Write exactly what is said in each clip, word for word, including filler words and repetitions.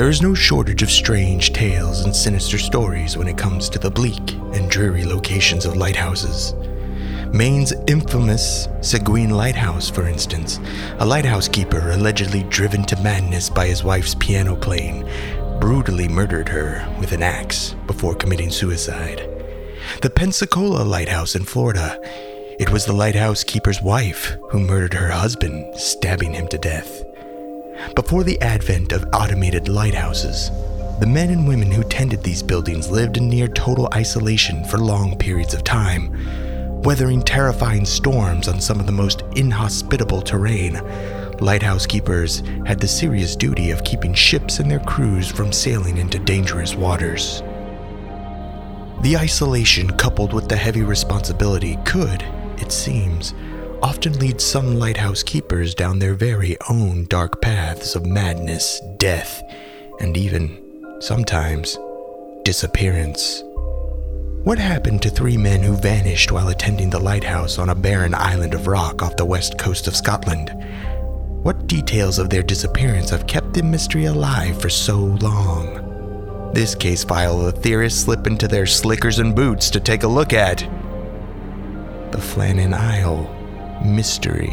There is no shortage of strange tales and sinister stories when it comes to the bleak and dreary locations of lighthouses. Maine's infamous Seguin Lighthouse, for instance, a lighthouse keeper allegedly driven to madness by his wife's piano playing, brutally murdered her with an axe before committing suicide. The Pensacola Lighthouse in Florida, it was the lighthouse keeper's wife who murdered her husband, stabbing him to death. Before the advent of automated lighthouses, the men and women who tended these buildings lived in near total isolation for long periods of time, weathering terrifying storms on some of the most inhospitable terrain. Lighthouse keepers had the serious duty of keeping ships and their crews from sailing into dangerous waters. The isolation coupled with the heavy responsibility could, it seems, often lead some lighthouse keepers down their very own dark paths of madness, death, and even, sometimes, disappearance. What happened to three men who vanished while attending the lighthouse on a barren island of rock off the west coast of Scotland? What details of their disappearance have kept the mystery alive for so long? This case file the theorists slip into their slickers and boots to take a look at the Flannan Isle mystery.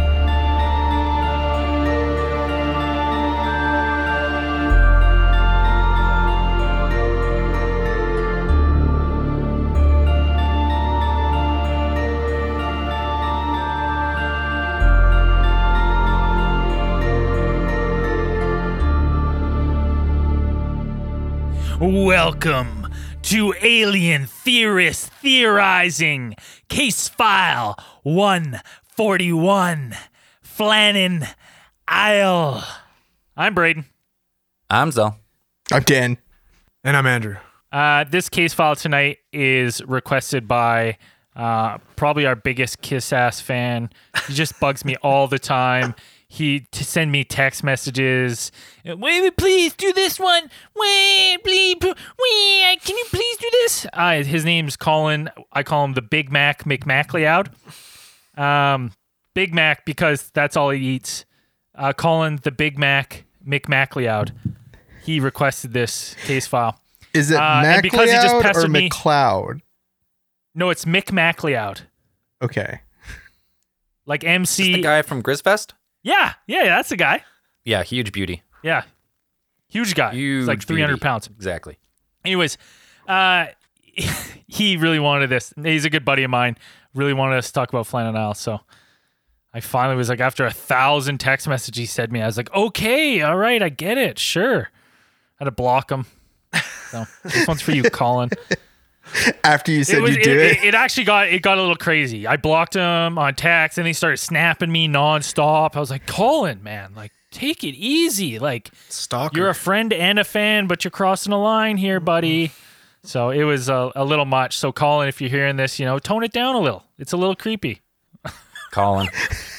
Welcome to Alien Theorist Theorizing, Case File one forty-one, Flannan Isle. I'm Braden. I'm Zell. I'm Dan. And I'm Andrew. Uh, this case file tonight is requested by uh, probably our biggest kiss-ass fan. He just bugs me all the time. He to send me text messages. Wait, please do this one. Wait, please, wait, can you please do this? Uh, his name's Colin. I call him the Big Mac McMacleod. Um, Big Mac because that's all he eats. Uh, Colin, the Big Mac McMacleod. He requested this case file. Is it uh, MacLeod or me, McLeod? No, it's McMacleod. Okay. Like M C. Is this the guy from Grizzfest? Yeah, yeah, that's the guy. Yeah, huge beauty. Yeah, huge guy. Huge He's like three hundred beauty. pounds. Exactly. Anyways, uh, he really wanted this. He's a good buddy of mine. Really wanted us to talk about Flannan Isle. So I finally was like, after a thousand text messages he sent me, I was like, okay, all right, I get it. Sure. I had to block him. So this one's for you, Colin. After you said it was, you do it, it, it, it actually got it got a little crazy. I blocked him on text, and he started snapping me nonstop. I was like, Colin, man, like, take it easy. Like, Stalker. You're a friend and a fan, but you're crossing a line here, buddy. So it was a, a little much. So Colin, if you're hearing this, you know, tone it down a little. It's a little creepy. Colin.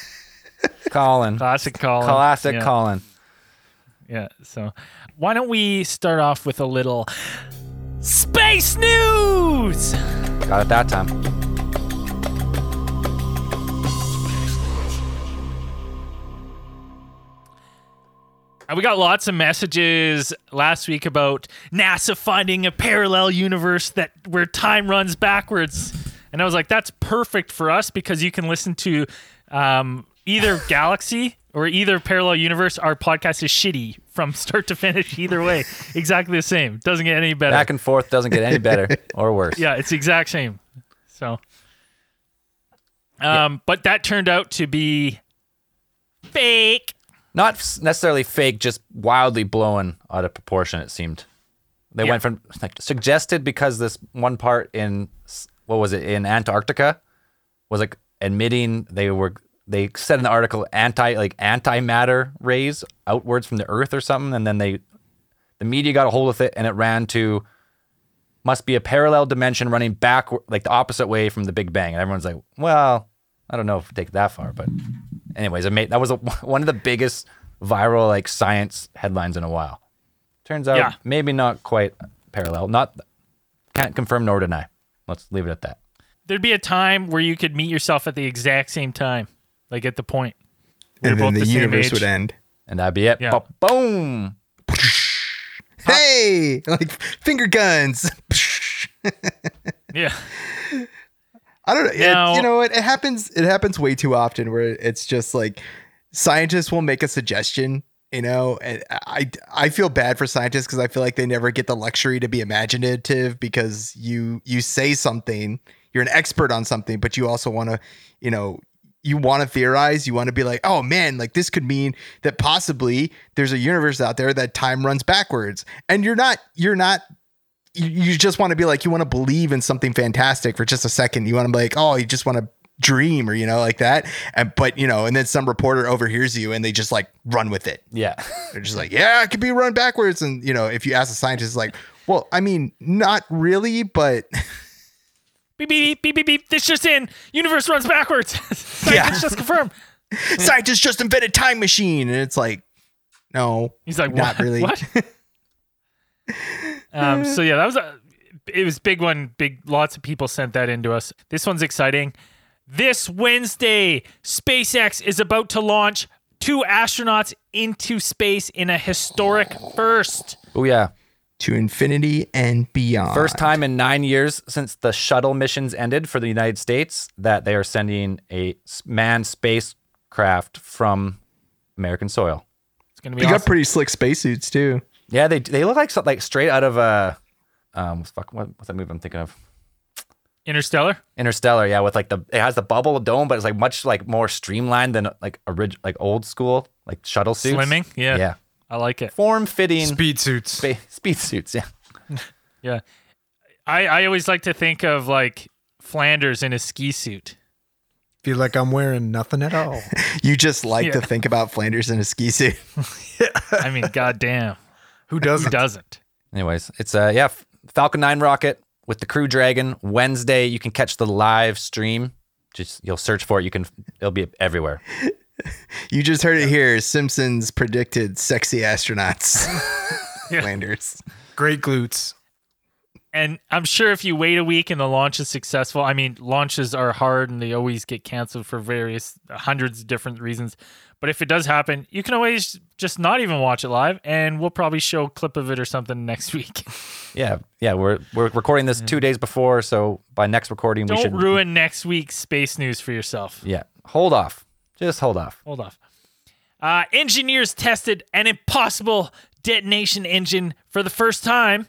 Colin. Classic Colin. Classic yeah. Colin. Yeah. So why don't we start off with a little space news? Got it that time. We got lots of messages last week about NASA finding a parallel universe that where time runs backwards. And I was like, that's perfect for us because you can listen to um, either Galaxy or either parallel universe. Our podcast is shitty from start to finish either way. Exactly the same. Doesn't get any better. Back and forth doesn't get any better or worse. Yeah, it's the exact same. So, um, Yeah. But that turned out to be fake. Not f- necessarily fake, just wildly blown out of proportion, it seemed. They Yeah. went from like suggested because this one part in, what was it, in Antarctica was like admitting they were, they said in the article, anti, like antimatter rays outwards from the earth or something. And then they, the media got a hold of it and it ran to, must be a parallel dimension running back, like the opposite way from the Big Bang. And everyone's like, well, I don't know if we take it that far, but anyways, it made, that was a, one of the biggest viral like science headlines in a while. Turns out Yeah. maybe not quite parallel. Not can't confirm nor deny. Let's leave it at that. There'd be a time where you could meet yourself at the exact same time, like at the point. We're and then both the same universe age. would end. And that'd be it. Yeah. Bo- boom. Hey, like finger guns. Yeah. I don't know. It, Now- you know what? It happens. It happens way too often where it's just like scientists will make a suggestion, you know, and I, I feel bad for scientists because I feel like they never get the luxury to be imaginative because you, you say something, you're an expert on something, but you also want to, you know, you want to theorize. You want to be like, oh man, like this could mean that possibly there's a universe out there that time runs backwards, and you're not, you're not, you, you just want to be like, you want to believe in something fantastic for just a second. You want to be like, oh, you just want to dream or, you know, like that. And, but, you know, and then some reporter overhears you and they just like run with it. Yeah. They're just like, yeah, it could be run backwards. And, you know, if you ask a scientist, like, well, I mean, not really, but Beep, beep, beep, beep, beep. This just in. Universe runs backwards. Scientists Yeah. just confirmed. scientists just invented time machine. And it's like, no, He's like, not what? really. What? um, so yeah, that was a, it was a big one. Big, lots of people sent that in to us. This one's exciting. This Wednesday, SpaceX is about to launch two astronauts into space in a historic first. Oh yeah. To infinity and beyond. First time in nine years since the shuttle missions ended for the United States that they are sending a s- manned spacecraft from American soil. It's gonna be You awesome. got pretty slick spacesuits too. Yeah, they they look like so- like straight out of a um fuck what, what's that movie I'm thinking of? Interstellar. Interstellar, yeah, with like the it has the bubble dome, but it's like much like more streamlined than like orig- like old school like shuttle suits. Slimming. Yeah. Yeah. I like it. Form fitting Speed suits. spa- speed suits, yeah. Yeah. I, I always like to think of like Flanders in a ski suit. Feel like I'm wearing nothing at all. You just like Yeah. to think about Flanders in a ski suit. I mean, goddamn. Who Who doesn't? doesn't? Anyways, it's uh yeah, Falcon nine rocket with the Crew Dragon. Wednesday, you can catch the live stream. Just you'll search for it. You can it'll be everywhere. You just heard it here. Simpsons predicted sexy astronauts. Yeah. Flanders. Great glutes. And I'm sure if you wait a week and the launch is successful, I mean, launches are hard and they always get canceled for various hundreds of different reasons. But if it does happen, you can always just not even watch it live, and we'll probably show a clip of it or something next week. Yeah, yeah, we're we're recording this two days before, so by next recording we Don't should ruin next week's space news for yourself. Yeah, hold off. Just hold off. Hold off. Uh, engineers tested an impossible detonation engine for the first time,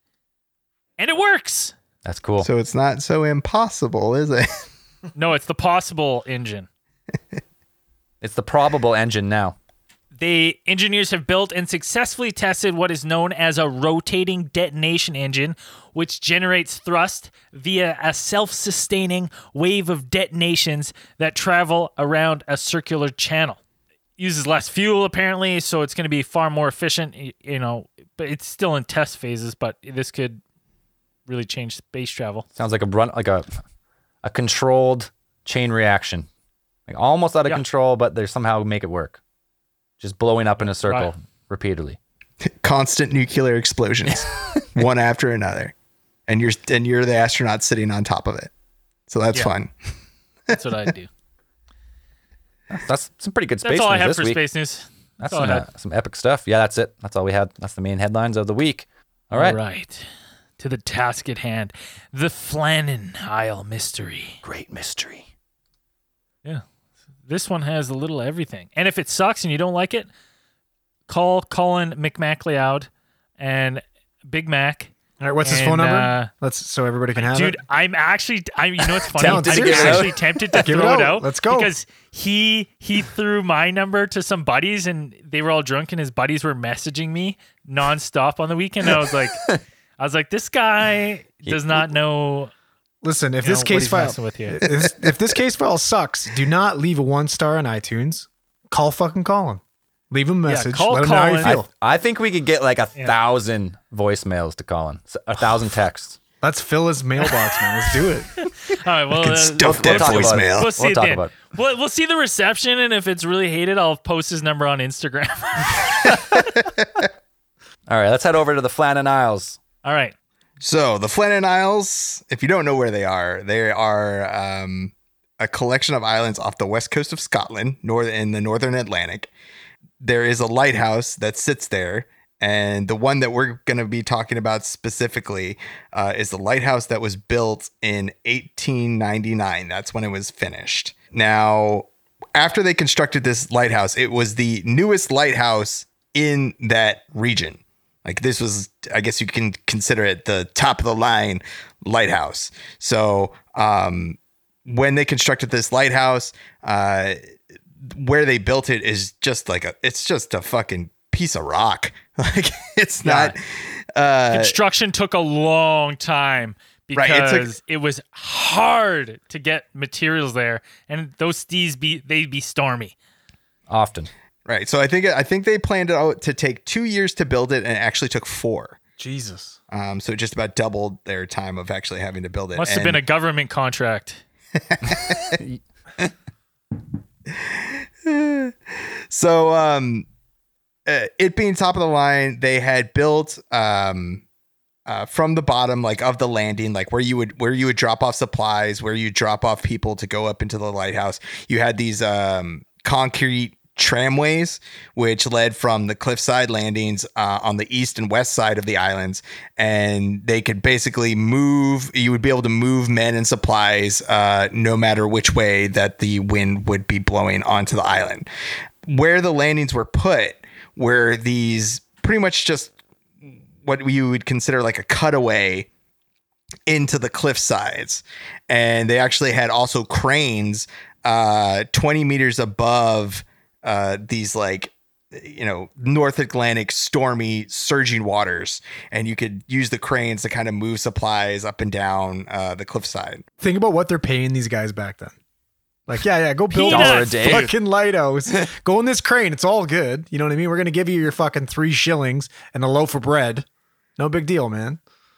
and it works. That's cool. So it's not so impossible, is it? No, it's the possible engine. It's the probable engine now. The engineers have built and successfully tested what is known as a rotating detonation engine, which generates thrust via a self-sustaining wave of detonations that travel around a circular channel. Uses less fuel, apparently, so it's going to be far more efficient, y- you know, but it's still in test phases, but this could really change space travel. Sounds like a run like a a controlled chain reaction. Like almost out of Yeah. control, but they somehow make it work. Just blowing up in a circle Right. repeatedly. Constant nuclear explosions, one after another, and you're and you're the astronaut sitting on top of it. So that's Yeah. fun. That's what I do. That's some pretty good space That's all I news have this for week. space news. That's all I some, uh, had. some epic stuff. Yeah, that's it. That's all we had. That's the main headlines of the week. All right. All right. To the task at hand. The Flannan Isle mystery. Great mystery. Yeah. This one has a little everything. And if it sucks and you don't like it, call Colin McMacleod and Big Mac. All right, what's his And, phone number? uh, Let's so everybody can have Dude, it. I'm actually, I, you know what's funny? I'm Tempted to give it actually out. tempted to Give it throw it out. out. Let's go. Because he he threw my number to some buddies and they were all drunk and his buddies were messaging me nonstop on the weekend. I was like, I was like, this guy does not know. Listen, if You this know, what case he's file messing with you. if, this- if this case file sucks, do not leave a one star on iTunes. Call fucking Colin. Leave him a message. call Let him know how you Colin. feel. I, I think we could get like a Yeah. thousand voicemails to Colin, S- a thousand texts. Let's fill his mailbox, man. Let's do it. All right, well, uh, Stuff we'll that talk about it. voicemail. We'll see We'll it talk then. about it. We'll, we'll see the reception, and if it's really hated, I'll post his number on Instagram. All right, let's head over to the Flannan Isles. All right. So the Flannan Isles, if you don't know where they are, they are um, a collection of islands off the west coast of Scotland, north in the northern Atlantic. There is a lighthouse that sits there, And the one that we're going to be talking about specifically uh, is the lighthouse that was built in eighteen ninety-nine. That's when it was finished. Now, after they constructed this lighthouse, it was the newest lighthouse in that region. Like this was, I guess you can consider it the top of the line lighthouse. So um, when they constructed this lighthouse, uh, where they built it is just like a, it's just a fucking piece of rock. Like it's not. Uh, Construction took a long time because Right, it it, took- it was hard to get materials there, and those steeds be they'd be stormy. Often. Right. So I think I think they planned it out to take two years to build it, and it actually took four. Jesus. Um, so it just about doubled their time of actually having to build it. Must have been a government contract. So um, uh, it being top of the line, they had built um, uh, from the bottom, like of the landing, like where you would where you would drop off supplies, where you drop off people to go up into the lighthouse. You had these um, concrete tramways which led from the cliffside landings uh, on the east and west side of the islands, and they could basically move you would be able to move men and supplies uh, no matter which way that the wind would be blowing onto the island. Where the landings were put were these pretty much just what you would consider like a cutaway into the cliff sides, and they actually had also cranes uh, twenty meters above Uh, these like, you know, North Atlantic stormy surging waters, and you could use the cranes to kind of move supplies up and down uh, the cliffside. Think about what they're paying these guys back then. Like, yeah, yeah, go build Dollar a a day. fucking lighthouse. Go in this crane. It's all good. You know what I mean? We're going to give you your fucking three shillings and a loaf of bread. No big deal, man.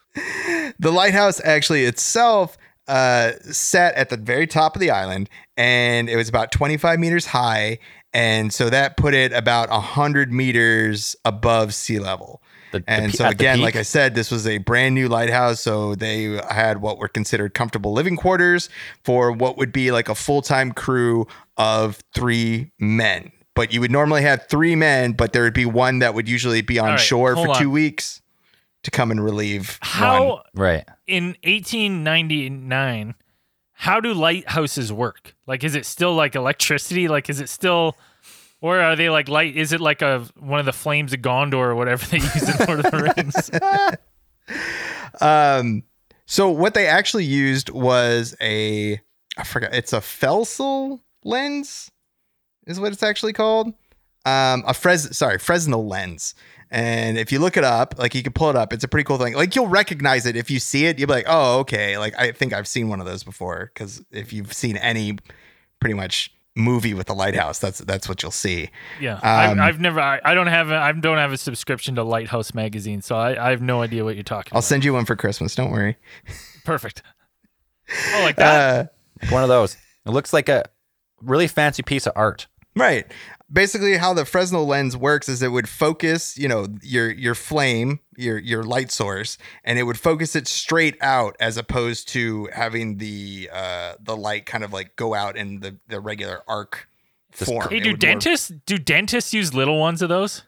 The lighthouse actually itself uh, sat at the very top of the island, and it was about twenty-five meters high. And so that put it about one hundred meters above sea level. The- the and pe- so at the again, peak? like I said, this was a brand new lighthouse. So they had what were considered comfortable living quarters for what would be like a full-time crew of three men. But you would normally have three men, but there would be one that would usually be on All right, shore for hold two on. weeks to come and relieve How one. Right. in eighteen ninety-nine, how do lighthouses work? Like, is it still like electricity? Like, is it still, or are they like light? Is it like a one of the flames of Gondor or whatever they use in Lord of the Rings? Um, so what they actually used was a, I forgot, it's a Felsel lens is what it's actually called. Um, a Fres, sorry, Fresnel lens. And if you look it up, like you can pull it up, it's a pretty cool thing. Like you'll recognize it. If you see it, you'll be like, oh, okay. Like I think I've seen one of those before. Cause if you've seen any pretty much movie with the lighthouse, that's, that's what you'll see. Yeah, Um, I've, I've never. I, I don't have. A, I don't have a subscription to Lighthouse magazine, so I, I have no idea what you're talking I'll about. send you one for Christmas. Don't worry. Perfect. Oh, like that. Uh, One of those. It looks like a really fancy piece of art. Right. Basically, how the Fresnel lens works is it would focus, you know, your your flame, your your light source, and it would focus it straight out, as opposed to having the uh, the light kind of like go out in the, the regular arc Just- form. Hey, It do would more- dentists do dentists use little ones of those?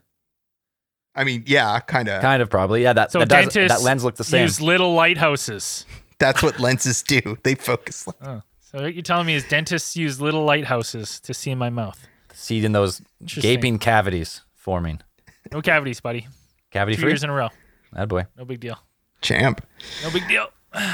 I mean, yeah, kind of. Kind of probably. Yeah, that, So that, does, dentists that lens looked the same. use little lighthouses. That's what lenses do. They focus. Like, Oh, so what you're telling me is dentists use little lighthouses to see in my mouth. See in those Interesting. gaping cavities forming. No cavities, buddy. Cavity Two free? years in a row. That boy. No big deal. champ. No big deal.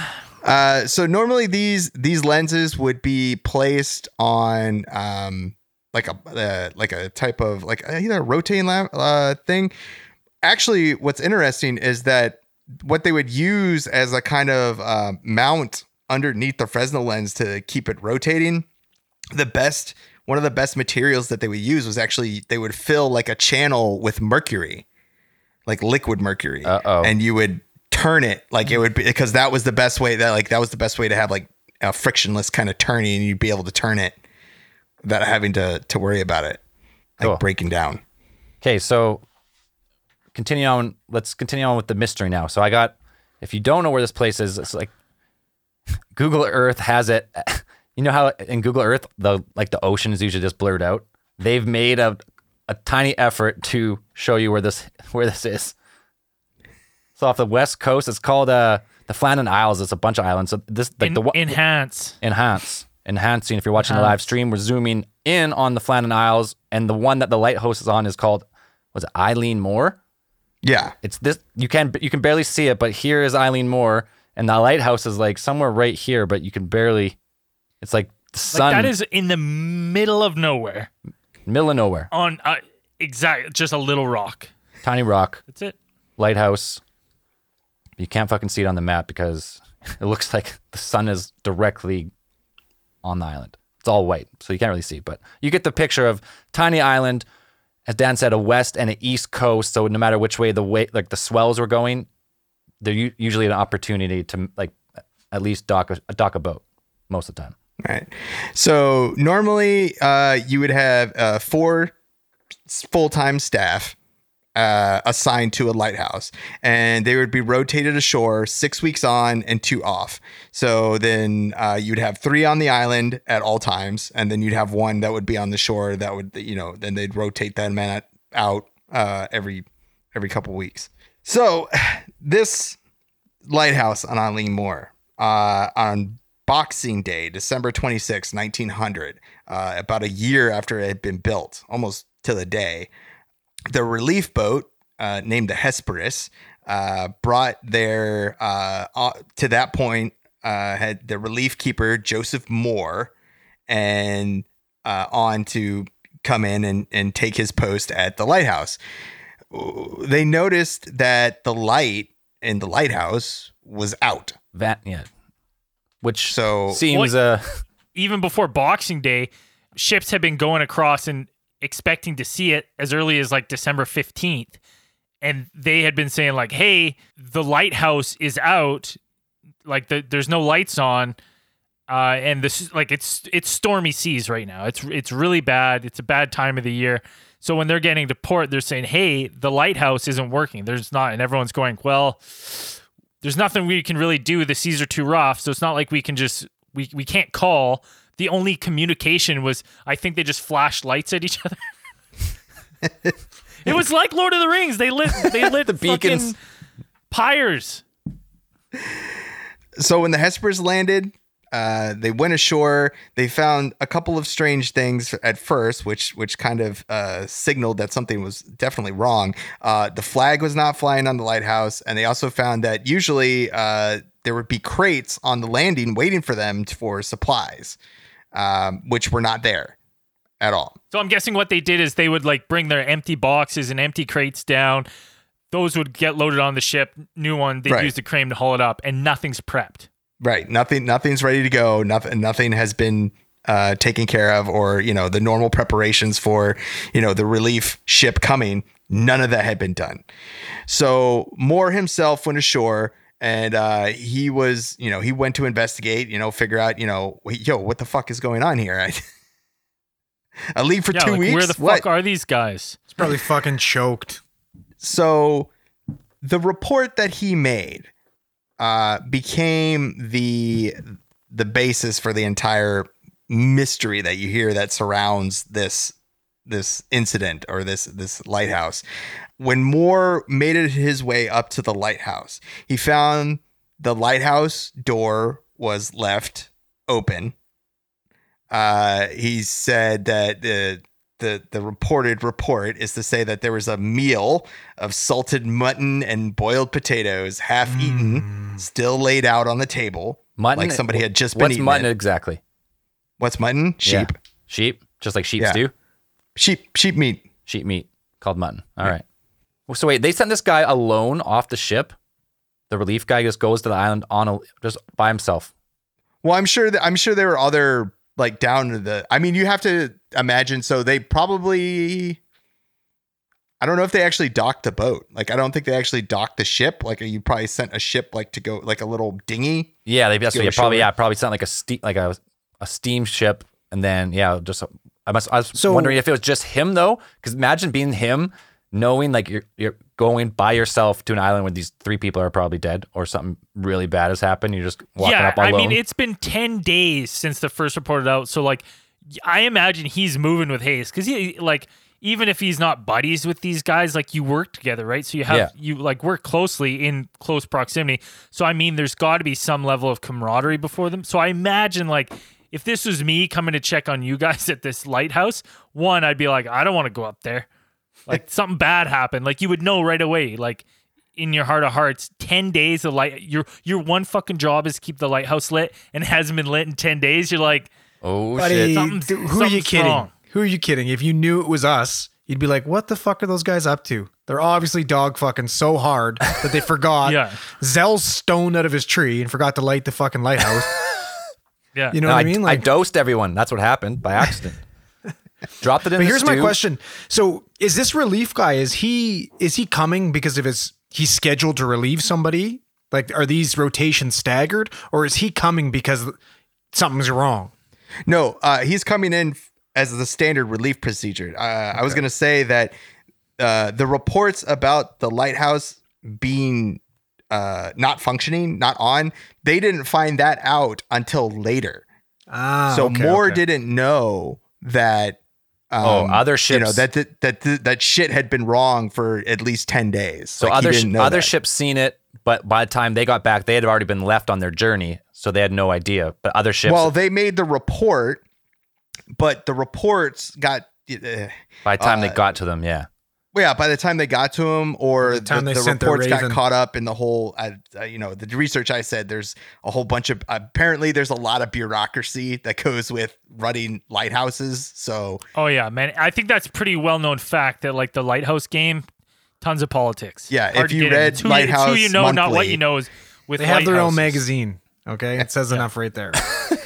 Uh, so normally these these lenses would be placed on um like a uh, like a type of like either a rotating lamp uh thing. Actually, what's interesting is that what they would use as a kind of uh, mount underneath the Fresnel lens to keep it rotating, the best one of the best materials that they would use was actually they would fill like a channel with mercury, like liquid mercury, Uh-oh. and you would turn it like it would be because that was the best way that like that was the best way to have like a frictionless kind of turning, and you'd be able to turn it without having to to worry about it like Cool. breaking down. Okay, so continue on. Let's continue on with the mystery now. So I got, if you don't know where this place is, it's like Google Earth has it. You know how in Google Earth, the like the ocean is usually just blurred out? They've made a a tiny effort to show you where this where this is. So off the west coast, it's called uh, the Flannan Isles. It's a bunch of islands. So this like En- the one- enhance. enhance enhancing. If you're watching the Enhance. live stream, we're zooming in on the Flannan Isles, and the one that the lighthouse is on is called was it Eileen Moore? Yeah. It's this you can you can barely see it, but here is Eileen Moore, and the lighthouse is like somewhere right here, but you can barely. It's like the sun, Like that is in the middle of nowhere middle of nowhere, on uh, exact just a little rock. tiny rock, That's it. lighthouse. You can't fucking see it on the map because it looks like the sun is directly on the island. It's all white, so you can't really see, but you get the picture of tiny island. As Dan said, a west and an east coast. So no matter which way the way, like the swells were going, they're u- usually an opportunity to like at least dock a, dock a boat most of the time. Right. So normally uh, you would have uh, four full-time staff uh, assigned to a lighthouse, and they would be rotated ashore six weeks on and two off. So then uh, you'd have three on the island at all times, and then you'd have one that would be on the shore that would, you know, then they'd rotate that man out uh, every every couple weeks. So this lighthouse on Eileen Moore uh, on Boxing Day, December twenty-sixth, nineteen hundred, uh, about a year after it had been built, almost to the day, the relief boat uh, named the Hesperus uh, brought their, uh, uh, to that point, uh, had the relief keeper, Joseph Moore, and uh, on to come in and, and take his post at the lighthouse. They noticed that the light in the lighthouse was out. That yeah, which So- seems What- uh Even before Boxing Day, ships had been going across and expecting to see it as early as like December fifteenth. And they had been saying like, hey, the lighthouse is out. Like the, there's no lights on. Uh, and this like it's it's stormy seas right now. It's it's really bad. It's a bad time of the year. So when they're getting to port, they're saying, hey, the lighthouse isn't working. There's not, and everyone's going, well, there's nothing we can really do. The seas are too rough. So it's not like we can just we we can't call. The only communication was, I think they just flashed lights at each other. It was like Lord of the Rings. They lit they lit The beacons. fucking pyres. So when the Hesperus landed, uh, they went ashore. They found a couple of strange things at first, which which kind of uh, signaled that something was definitely wrong. Uh, the flag was not flying on the lighthouse, and they also found that usually uh, there would be crates on the landing waiting for them t- for supplies, um, which were not there at all. So I'm guessing what they did is they would like bring their empty boxes and empty crates down. Those would get loaded on the ship. New one, they'd Right. use the crane to haul it up, and nothing's prepped. Right. Nothing. Nothing's ready to go. Nothing. Nothing has been uh, taken care of, or you know, the normal preparations for you know the relief ship coming. None of that had been done. So Moore himself went ashore, and uh, he was, you know, he went to investigate. You know, figure out, you know, wait, yo, what the fuck is going on here? I, I leave for Yeah, two like, weeks. where the What? fuck are these guys? It's probably fucking choked. So the report that he made uh, became the the basis for the entire mystery that you hear that surrounds this this incident or this this lighthouse. When Moore made it his way up to the lighthouse, he found the lighthouse door was left open. Uh, he said that the the the reported report is to say that there was a meal of salted mutton and boiled potatoes, half eaten, still laid out on the table, mutton. like somebody had just been What's eating mutton it. exactly? What's mutton? Sheep. Yeah. Sheep, just like sheep Yeah. stew. Sheep. Sheep meat. Sheep meat called mutton. All right. Well, so wait, they sent this guy alone off the ship. The relief guy just goes to the island on a, just by himself. Well, I'm sure that I'm sure there were other like down to the. I mean, you have to imagine. So they probably. I don't know if they actually docked the boat. Like, I don't think they actually docked the ship. Like, you probably sent a ship like to go like a little dinghy. Yeah, they that's Go what, yeah, probably ashore. yeah probably sent like a ste- like a a steamship, and then yeah, just I must I was So- wondering if it was just him though, because imagine being him, knowing like you're you're going by yourself to an island where these three people are probably dead or something really bad has happened. You're just walking yeah, up alone. I mean, it's been ten days since the first reported out. So, like, I imagine he's moving with haste because he, like, even if he's not buddies with these guys, like you work together, right? So you have Yeah. you like work closely in close proximity. So I mean, there's got to be some level of camaraderie before them. So I imagine like if this was me coming to check on you guys at this lighthouse, one, I'd be like, I don't want to go up there. Like something bad happened. Like you would know right away. Like in your heart of hearts, ten days of light. Your your one fucking job is to keep the lighthouse lit, and it hasn't been lit in ten days. You're like, Oh Buddy, shit! Something's- dude, who are you something's kidding? wrong. Who are you kidding? If you knew it was us, you'd be like, what the fuck are those guys up to? They're obviously dog fucking so hard that they forgot. Yeah. Zell's stoned out of his tree and forgot to light the fucking lighthouse. yeah, You know No, what I, I mean? I Like, dosed everyone. That's what happened by accident. Dropped it in. but the here's my stew. question. So is this relief guy, is he is he coming because of his he's scheduled to relieve somebody? Like, are these rotations staggered, or is he coming because something's wrong? No, uh, he's coming in f- as the standard relief procedure. Uh, I was going to say that uh, the reports about the lighthouse being uh, not functioning, not on, they didn't find that out until later. Ah, so okay, Moore okay. didn't know that. Um, Oh, other You know ships- that that that that, that shit had been wrong for at least ten days. So Like, he other sh- didn't know other that. ships seen it, but by the time they got back, they had already been left on their journey, so they had no idea. But other ships, Well, they made the report, but the reports got. Uh, by the time they uh, got to them, yeah, Well, yeah, by the time they got to him, or the, time they the sent their reports got Raven. caught up in the whole, uh, uh, you know, the research I said, there's a whole bunch of, apparently there's a lot of bureaucracy that goes with running lighthouses. So, Oh yeah, man. I think that's pretty well known fact that like the lighthouse game, tons of politics. Yeah, Hard if to you get in. read It's who you- it's who Lighthouse you know, not what Monthly- you know is with They have their own lighthouses. magazine. Okay, it says enough right there.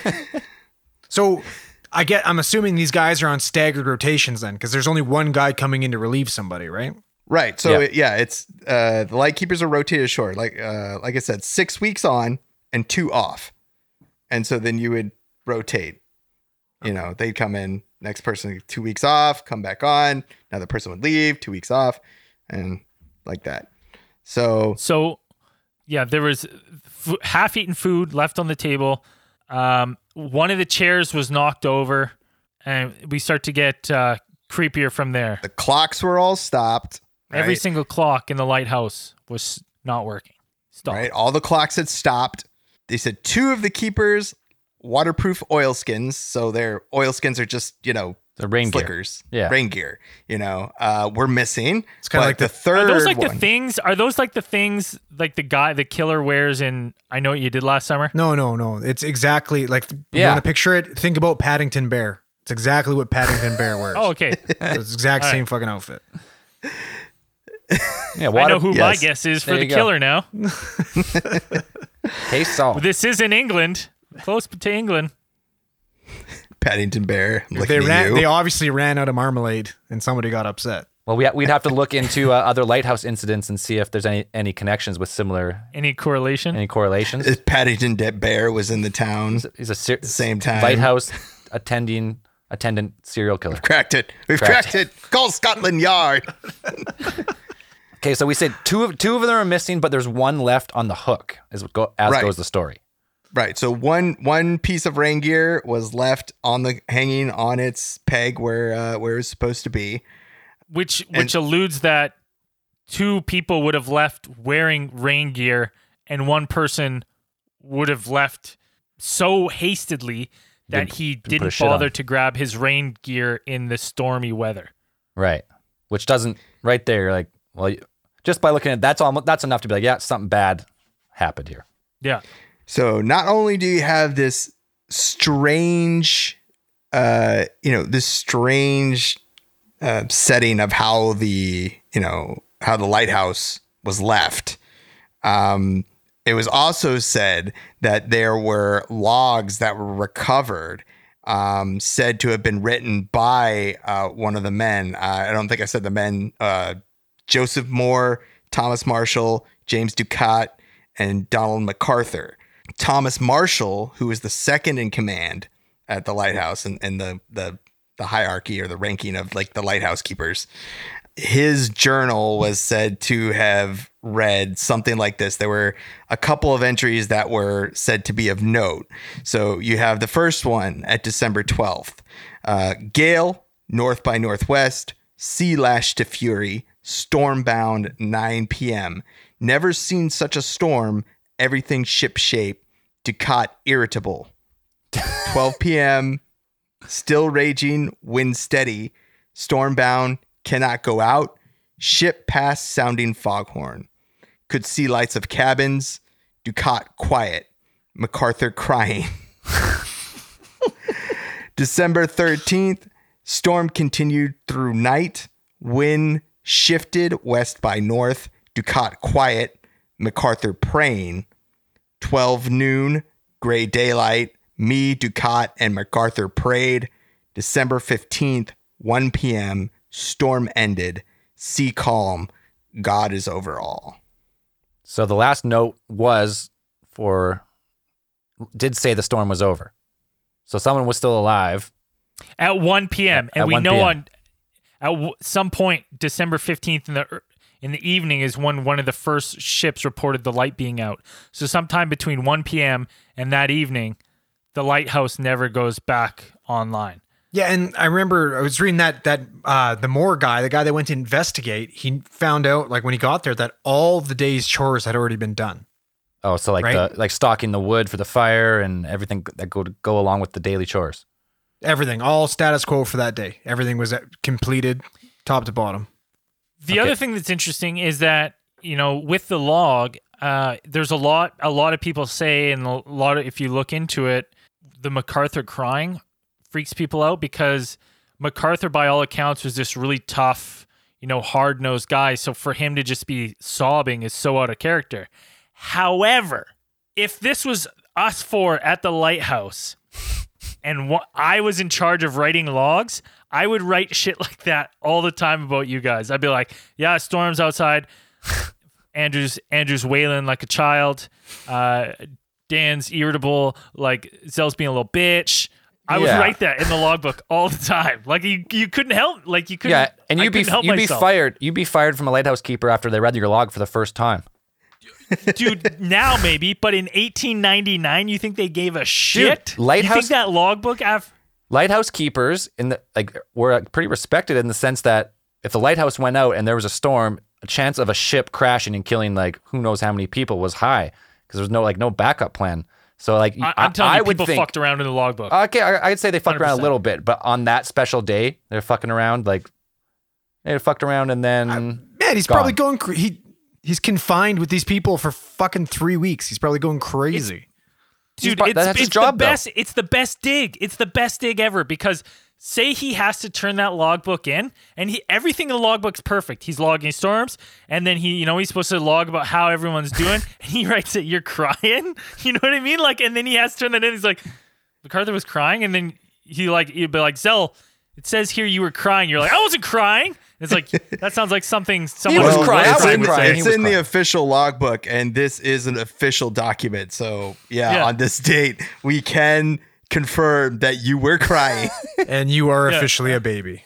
So I get. I'm assuming these guys are on staggered rotations then, because there's only one guy coming in to relieve somebody, right? right. So, Yeah. it- yeah, it's, uh, the lightkeepers are rotated short. Like, uh, like I said, six weeks on and two off. And so then you would rotate, you know, they'd come in, next person, two weeks off, come back on. Another person would leave, two weeks off, and like that. So, So, yeah, there was f- half-eaten food left on the table. Um, one of the chairs was knocked over, and we start to get uh, creepier from there. the clocks were all stopped. Every right? single clock in the lighthouse was not working. Stop. Right. All the clocks had stopped. They said two of the keepers waterproof oilskins. So their oilskins are just, you know, the rain gear. slickers. Yeah. Rain gear, you know, uh, we're missing. It's kinda But like the the- third Are those like one. the things? Are those like the things like the guy, the killer wears in I Know What You Did Last Summer? No, no, no. It's exactly like you Yeah. want to picture it. Think about Paddington Bear. It's exactly what Paddington Bear wears. Oh, okay. It's the exact All same right. fucking outfit. Yeah, I water, know who my yes. guess is for There the you go. killer now. Hey, Saul. This is in England, close to England. Paddington Bear. I'm They looking at ran. you. They obviously ran out of marmalade, and somebody got upset. Well, we, we'd have to look into uh, other lighthouse incidents and see if there's any any connections with similar Any correlation? any correlations. If Paddington De- Bear was in the town. He's a ser- Same time. lighthouse attending attendant serial killer. Cracked it. We've Cracked. cracked it. Call Scotland Yard. Okay, so we said two of two of them are missing, but there's one left on the hook. As go, as Right. goes the story. Right. So one one piece of rain gear was left on the hanging on its peg where uh, where it's supposed to be. which which alludes that two people would have left wearing rain gear and one person would have left so hastily that Didn't- he didn't put didn't his shit on. bother to grab his rain gear in the stormy weather. Right. Which doesn't right there. You're like, well, you- just by looking at that's almost that's enough to be like, yeah, something bad happened here. Yeah. So not only do you have this strange, uh, you know, this strange uh, setting of how the, you know, how the lighthouse was left. Um, it was also said that there were logs that were recovered, um, said to have been written by uh, one of the men. Uh, I don't think I said the men. Uh, Joseph Moore, Thomas Marshall, James Ducat, and Donald MacArthur. Thomas Marshall, who was the second in command at the lighthouse and, and the, the the hierarchy or the ranking of like the lighthouse keepers, his journal was said to have read something like this. There were a couple of entries that were said to be of note. So you have the first one at December twelfth. Uh, gale, north by northwest, sea lashed to fury, stormbound nine p.m. Never seen such a storm, everything ship shape, Ducat irritable. twelve p.m. Still raging, wind steady, stormbound, cannot go out, ship past sounding foghorn. Could see lights of cabins, Ducat quiet, MacArthur crying. December thirteenth, storm continued through night, wind shifted west by north, Ducat quiet, MacArthur praying. twelve noon, gray daylight, me, Ducat, and MacArthur prayed. December fifteenth, one p.m., storm ended, sea calm, God is over all. So the last note was for, did say the storm was over. So someone was still alive. At one p.m. At And we one know p.m. on at w- some point, December fifteenth in the in the evening is when one of the first ships reported the light being out. So sometime between one p.m. and that evening, the lighthouse never goes back online. Yeah, and I remember I was reading that that uh, the Moore guy, the guy that went to investigate, he found out like when he got there that all the day's chores had already been done. Oh, so like Right. the like stocking the wood for the fire and everything that go go along with the daily chores. Everything, all status quo for that day. Everything was uh, completed, top to bottom. The Okay. other thing that's interesting is that, you know, with the log, uh, there's a lot a lot of people say, and a lot of, if you look into it, the MacArthur crying freaks people out because MacArthur, by all accounts, was this really tough, you know, hard-nosed guy. So for him to just be sobbing is so out of character. However, if this was us four at the lighthouse and what I was in charge of writing logs, I would write shit like that all the time about you guys. I'd be like, yeah, storm's outside. Andrew's Andrew's wailing like a child. Uh, Dan's irritable, like Zell's being a little bitch. I would Yeah. write that in the logbook all the time. Like you, you couldn't help. Like you couldn't. Yeah, and I you'd be couldn't help you'd be myself. fired. You'd be fired from a lighthouse keeper after they read your log for the first time. Dude, now maybe, but in eighteen ninety-nine, you think they gave a shit? lighthouse- You think that logbook af- Lighthouse keepers in the like were uh, pretty respected in the sense that if the lighthouse went out and there was a storm, a chance of a ship crashing and killing like who knows how many people was high because there's no like no backup plan. So like I, I'm telling I you, would people think, fucked around in the logbook. Okay, I, I'd say they fucked around a one hundred percent. little bit, but on that special day, they're fucking around like they fucked around and then Man, he's Gone. probably going. Cr- he he's confined with these people for fucking three weeks. He's probably going crazy. Dude, part- it's, that's his it's job, the though. best. It's the best dig. It's the best dig ever because say he has to turn that logbook in, and he everything in the logbook's perfect. He's logging storms, and then he, you know, he's supposed to log about how everyone's doing, and he writes that you're crying. You know what I mean? Like, and then he has to turn that in. He's like, MacArthur was crying, and then he like he'd be like, Zell, it says here you were crying. You're like, I wasn't crying. It's like that sounds like something someone was who crying. It's I in, was crying. He it's was in the crying. official logbook, and this is an official document. So yeah, Yeah. on this date, we can confirm that you were crying. And you are Yeah. officially a baby.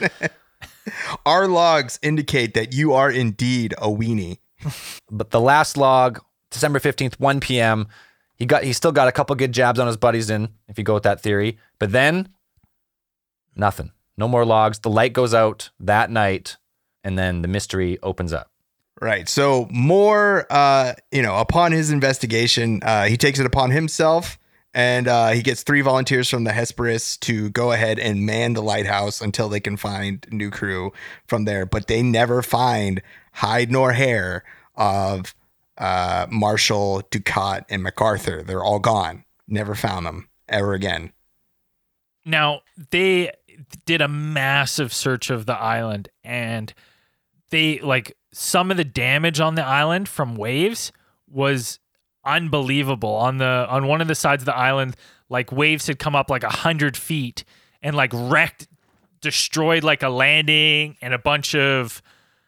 Our logs indicate that you are indeed a weenie. but the last log, December fifteenth, one p.m. He got he still got a couple good jabs on his buddies in, if you go with that theory. But then nothing. No more logs. The light goes out that night, and then the mystery opens up. Right. So more, uh, you know, upon his investigation, uh, he takes it upon himself, and uh, he gets three volunteers from the Hesperus to go ahead and man the lighthouse until they can find new crew from there. But they never find hide nor hair of uh, Marshall, Ducat, and MacArthur. They're all gone. Never found them ever again. Now, they did a massive search of the island, and they like some of the damage on the island from waves was unbelievable. On the on one of the sides of the island, like waves had come up like a hundred feet and like wrecked, destroyed like a landing and a bunch of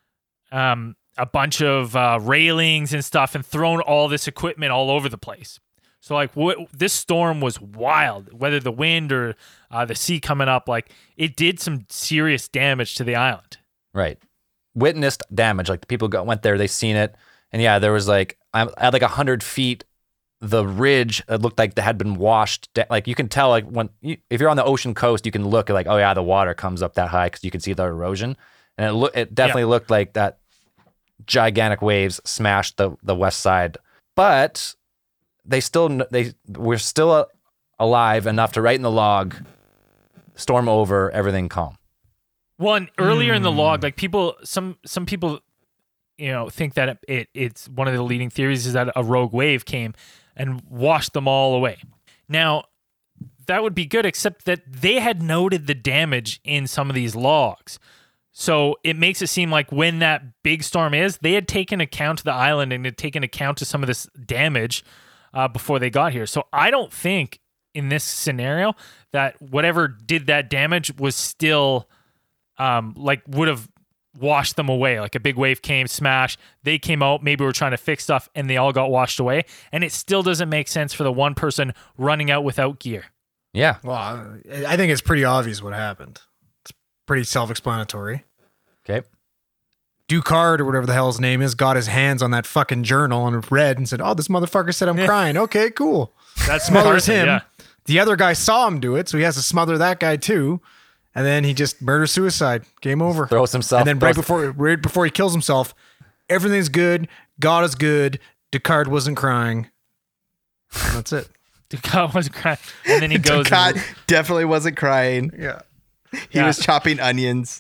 um a bunch of uh, railings and stuff, and thrown all this equipment all over the place. So like what this storm was wild, whether the wind or uh, the sea coming up, like it did some serious damage to the island. Right. Witnessed damage. Like the people got, went there, they seen it. And yeah, there was like, I'm at like a hundred feet, the ridge, it looked like they had been washed. da- Like you can tell, like when, you, if you're on the ocean coast, you can look at like, oh yeah, the water comes up that high because you can see the erosion. and it lo- it definitely Yeah. looked like that gigantic waves smashed the the west side. But they still kn- they were still uh, alive enough to write in the log, storm over, everything calm. Well, and earlier in the log, like people, some some people, you know, think that it, it it's one of the leading theories is that a rogue wave came and washed them all away. Now, that would be good, except that they had noted the damage in some of these logs. So it makes it seem like when that big storm is, they had taken account of the island and had taken account of some of this damage uh, before they got here. So I don't think in this scenario that whatever did that damage was still um, like would have washed them away. Like a big wave came, smash, they came out, maybe we're trying to fix stuff and they all got washed away. And it still doesn't make sense for the one person running out without gear. Yeah. Well, I I think it's pretty obvious what happened. It's pretty self-explanatory. Okay. Ducard or whatever the hell his name is got his hands on that fucking journal and read and said, "Oh, this motherfucker said I'm crying. Okay, cool." That's Smothers Carson, him. yeah. The other guy saw him do it, so he has to smother that guy too. And then he just murder suicide. Game over. Throws himself. And then right throws- before right before he kills himself, everything's good. God is good. Ducard wasn't crying. And that's it. Ducat wasn't crying. And then he goes. Ducat definitely wasn't crying. Yeah. He Yeah. was chopping onions.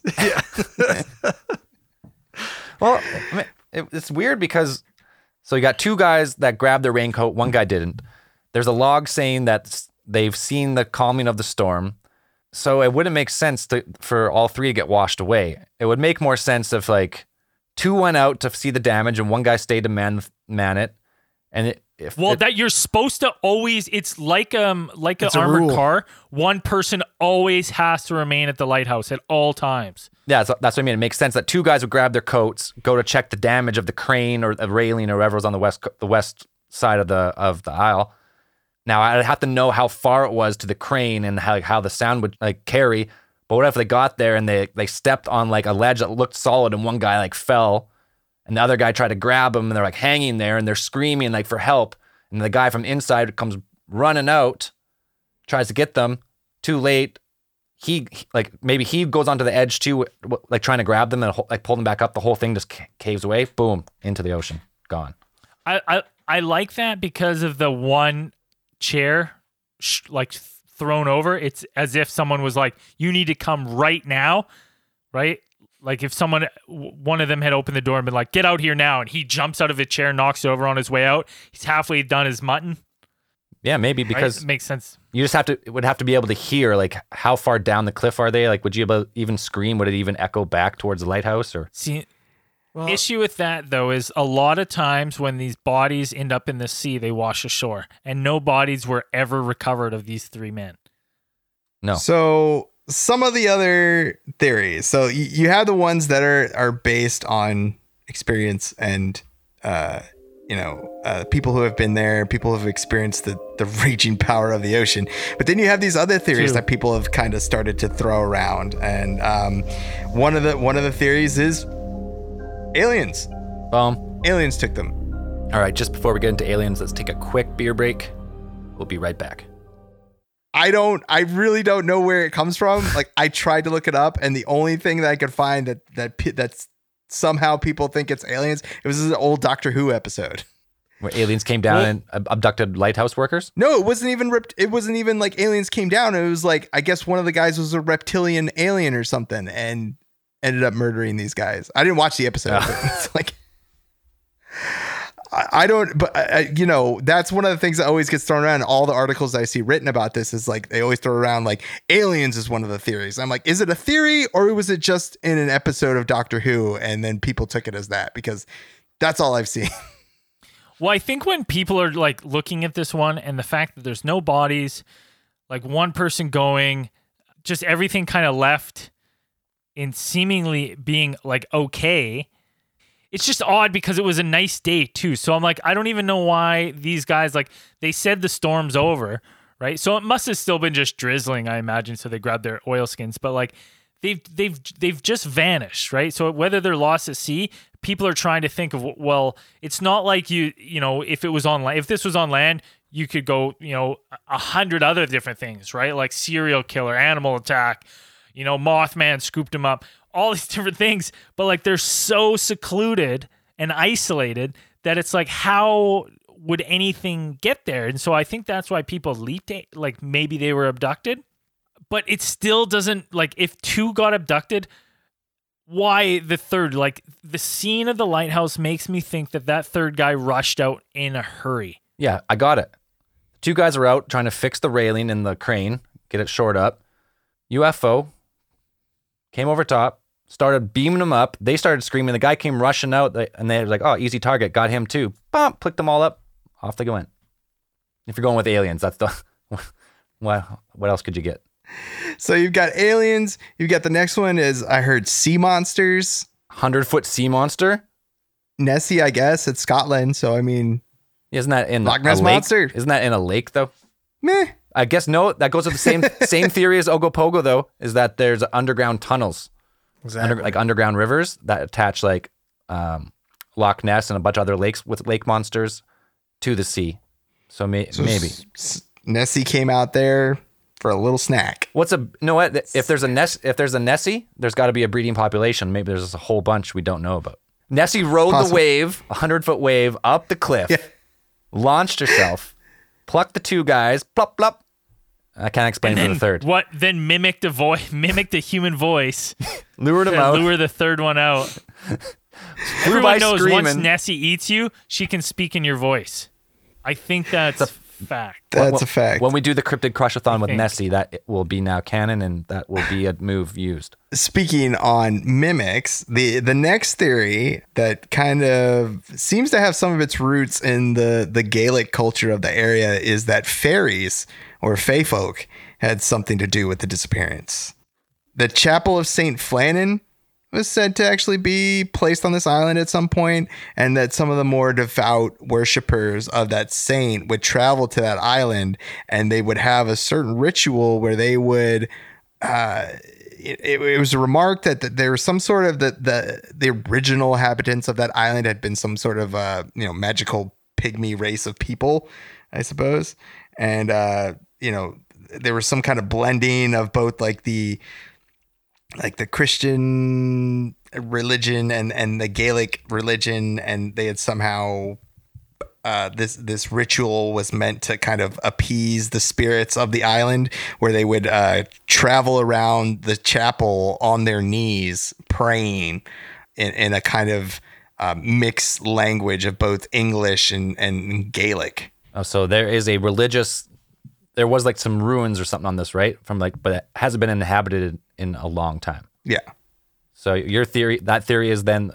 Well, I mean, it, it's weird because so you got two guys that grabbed their raincoat, one guy didn't. There's a log saying that s- they've seen the calming of the storm. So it wouldn't make sense to, for all three to get washed away. It would make more sense if like two went out to see the damage and one guy stayed to man man it. And it, if Well, it- that you're supposed to always. It's like um like an It's a armored rule. car. One person always has to remain at the lighthouse at all times. yeah, that's, that's what I mean. It makes sense that two guys would grab their coats, go to check the damage of the crane or the railing or whatever was on the west co- the west side of the of the aisle. Now I'd have to know how far it was to the crane and how how the sound would like carry. But what if they got there and they they stepped on like a ledge that looked solid and one guy like fell, and the other guy tried to grab him and they're like hanging there and they're screaming like for help, and the guy from inside comes running out, tries to get them. Too late. He he- like maybe he goes onto the edge too, w- like trying to grab them and ho- like pull them back up. The whole thing just ca- caves away. Boom, into the ocean, gone. I I, I like that because of the one chair sh- like thrown over. It's as if someone was like, "You need to come right now," right? Like if someone, w- one of them had opened the door and been like, "Get out here now," and he jumps out of a chair, knocks it over on his way out. He's halfway done his mutton. Yeah, maybe Right? because It makes sense. you just have to it would have to be able to hear like how far down the cliff are they? Like, would you able, even scream? Would it even echo back towards the lighthouse? Or See, issue with that though is a lot of times when these bodies end up in the sea, they wash ashore, and no bodies were ever recovered of these three men. no? So some of the other theories. So y- you have the ones that are are based on experience and uh, you know uh, people who have been there, people who have experienced the the raging power of the ocean. But then you have these other theories True. that people have kind of started to throw around. And um, one of the one of the theories is aliens. Boom. Aliens took them. All right, just before we get into aliens, let's take a quick beer break. We'll be right back. I don't, I really don't know where it comes from. Like I tried to look it up, and the only thing that I could find that that pe- that's somehow people think it's aliens. It was an old Doctor Who episode. Where aliens came down Well- and ab- abducted lighthouse workers? No, it wasn't even ripped. It wasn't even like aliens came down. It was like I guess one of the guys was a reptilian alien or something, and ended up murdering these guys. I didn't watch the episode. But it's like I, I don't. But I, you know, that's one of the things that always gets thrown around. All the articles I see written about this is like they always throw around like aliens is one of the theories. I'm like, is it a theory or was it just in an episode of Doctor Who and then people took it as that? Because that's all I've seen. Well, I think when people are like looking at this one and the fact that there's no bodies, like one person going, just everything kind of left in seemingly being like okay. It's just odd because it was a nice day too. So I'm like, I don't even know why these guys, like they said the storm's over, right? So it must have still been just drizzling, I imagine. So they grabbed their oilskins, but like they've they've they've just vanished, right? So whether they're lost at sea, people are trying to think of, well, it's not like you you know if it was on land, if this was on land, you could go you know a hundred other different things, right? Like serial killer, animal attack, you know, Mothman scooped him up. all these different things, but like they're so secluded and isolated that it's like, how would anything get there? And so I think that's why people leaped, like maybe they were abducted, but it still doesn't, like if two got abducted, why the third? Like the scene of the lighthouse makes me think that that third guy rushed out in a hurry. Yeah, I got it. Two guys were out trying to fix the railing in the crane, get it shored up. U F O came over top, started beaming them up. They started screaming. The guy came rushing out, and they were like, oh, easy target. Got him too. Bump, clicked them all up. Off they went. If you're going with aliens, that's the... what, what else could you get? So you've got aliens. You've got the next one is, I heard, sea monsters. Hundred-foot sea monster? Nessie, I guess. It's Scotland, so I mean... Isn't that in Loch a Ness lake? Monster. Isn't that in a lake, though? Meh. I guess no. That goes with the same same theory as Ogopogo, though, is that there's underground tunnels. Exactly. Under, like underground rivers that attach like um, Loch Ness and a bunch of other lakes with lake monsters to the sea. So, may, So maybe. S- S- Nessie came out there for a little snack. What's a you know what? If there's a Ness, if there's a Nessie, there's got to be a breeding population. Maybe there's a whole bunch we don't know about. Nessie rode Possible. the wave, a hundred foot wave up the cliff, Yeah. launched herself, plucked the two guys, plop plop. I can't explain And for then the third. what? Then mimicked a voice, mimicked a human voice Lured him to out. lure the third one out. Flew by Everyone knows once screaming. Nessie eats you, she can speak in your voice. I think that's a fact. That's When- a fact. When we do the cryptid crushathon with think. Nessie, that will be now canon, and that will be a move used. Speaking on mimics, the the next theory that kind of seems to have some of its roots in the the Gaelic culture of the area is that fairies or fae folk had something to do with the disappearance. The Chapel of Saint Flannan was said to actually be placed on this island at some point, and that some of the more devout worshippers of that saint would travel to that island, and they would have a certain ritual where they would uh it, it, it was remarked that th- there was some sort of the, the the original inhabitants of that island had been some sort of uh you know magical pygmy race of people, I suppose, and uh you know there was some kind of blending of both like the like the Christian religion and and the Gaelic religion, and they had somehow uh, this this ritual was meant to kind of appease the spirits of the island, where they would uh, travel around the chapel on their knees praying in, in a kind of uh, mixed language of both English and, and Gaelic. Oh, so there is a religious. There was like some ruins or something on this, right? From like, but it hasn't been inhabited in a long time. Yeah. So your theory, that theory is then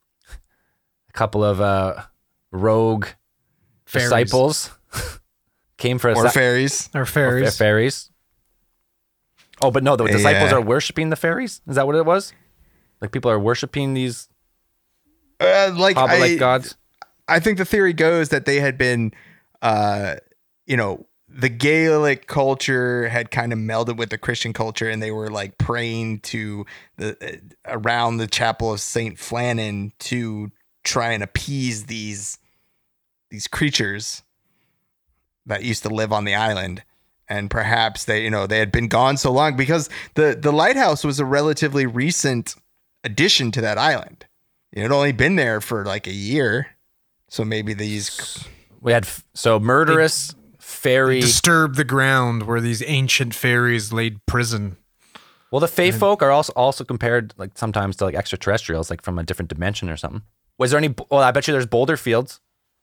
a couple of uh, rogue Fairies. disciples came for a Or sa- fairies. Or or fairies. fa- fairies. Oh, but no, the disciples Yeah. are worshiping the fairies. Is that what it was? Like people are worshiping these Uh, like I, hobbit-like gods. I think the theory goes that they had been, uh, you know, the Gaelic culture had kind of melded with the Christian culture, and they were like praying to the uh, around the chapel of Saint Flannan to try and appease these these creatures that used to live on the island. And perhaps they, you know, they had been gone so long because the the lighthouse was a relatively recent addition to that island. It had only been there for like a year, so maybe these. We had f- so murderous fairy. Disturb the ground where these ancient fairies laid prison. Well, the Fae folk are also also compared like sometimes to like extraterrestrials, like from a different dimension or something. Was there any? Well, I bet you there's boulder fields.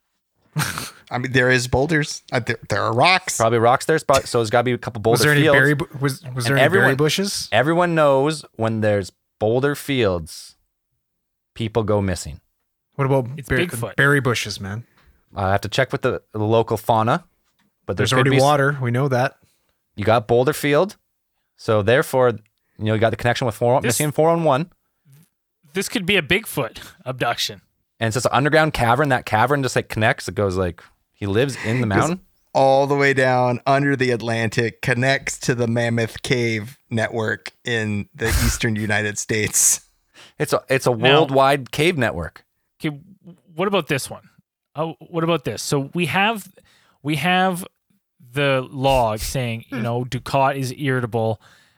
I mean, there is boulders. Uh, there, there are rocks. Probably rocks there, but so there's got to be a couple boulder Was there any fields. berry? bu- Was was there And any everyone- berry bushes? Everyone knows when there's boulder fields, people go missing. What about It's ber- Bigfoot. berry bushes, man? I have to check with the, the local fauna, but There's could already be s- water. We know that. You got boulder field, so therefore, you know, you got the connection with four, This- missing four on one, This could be a Bigfoot abduction. and it's just an underground cavern. That cavern just like connects. It goes like he lives in the mountain. All the way down under the Atlantic, connects to the Mammoth Cave network in the eastern United States. It's a it's a Now- worldwide cave network. Okay, what about this one? Oh, what about this? So we have we have the log saying, you know, Ducat is irritable.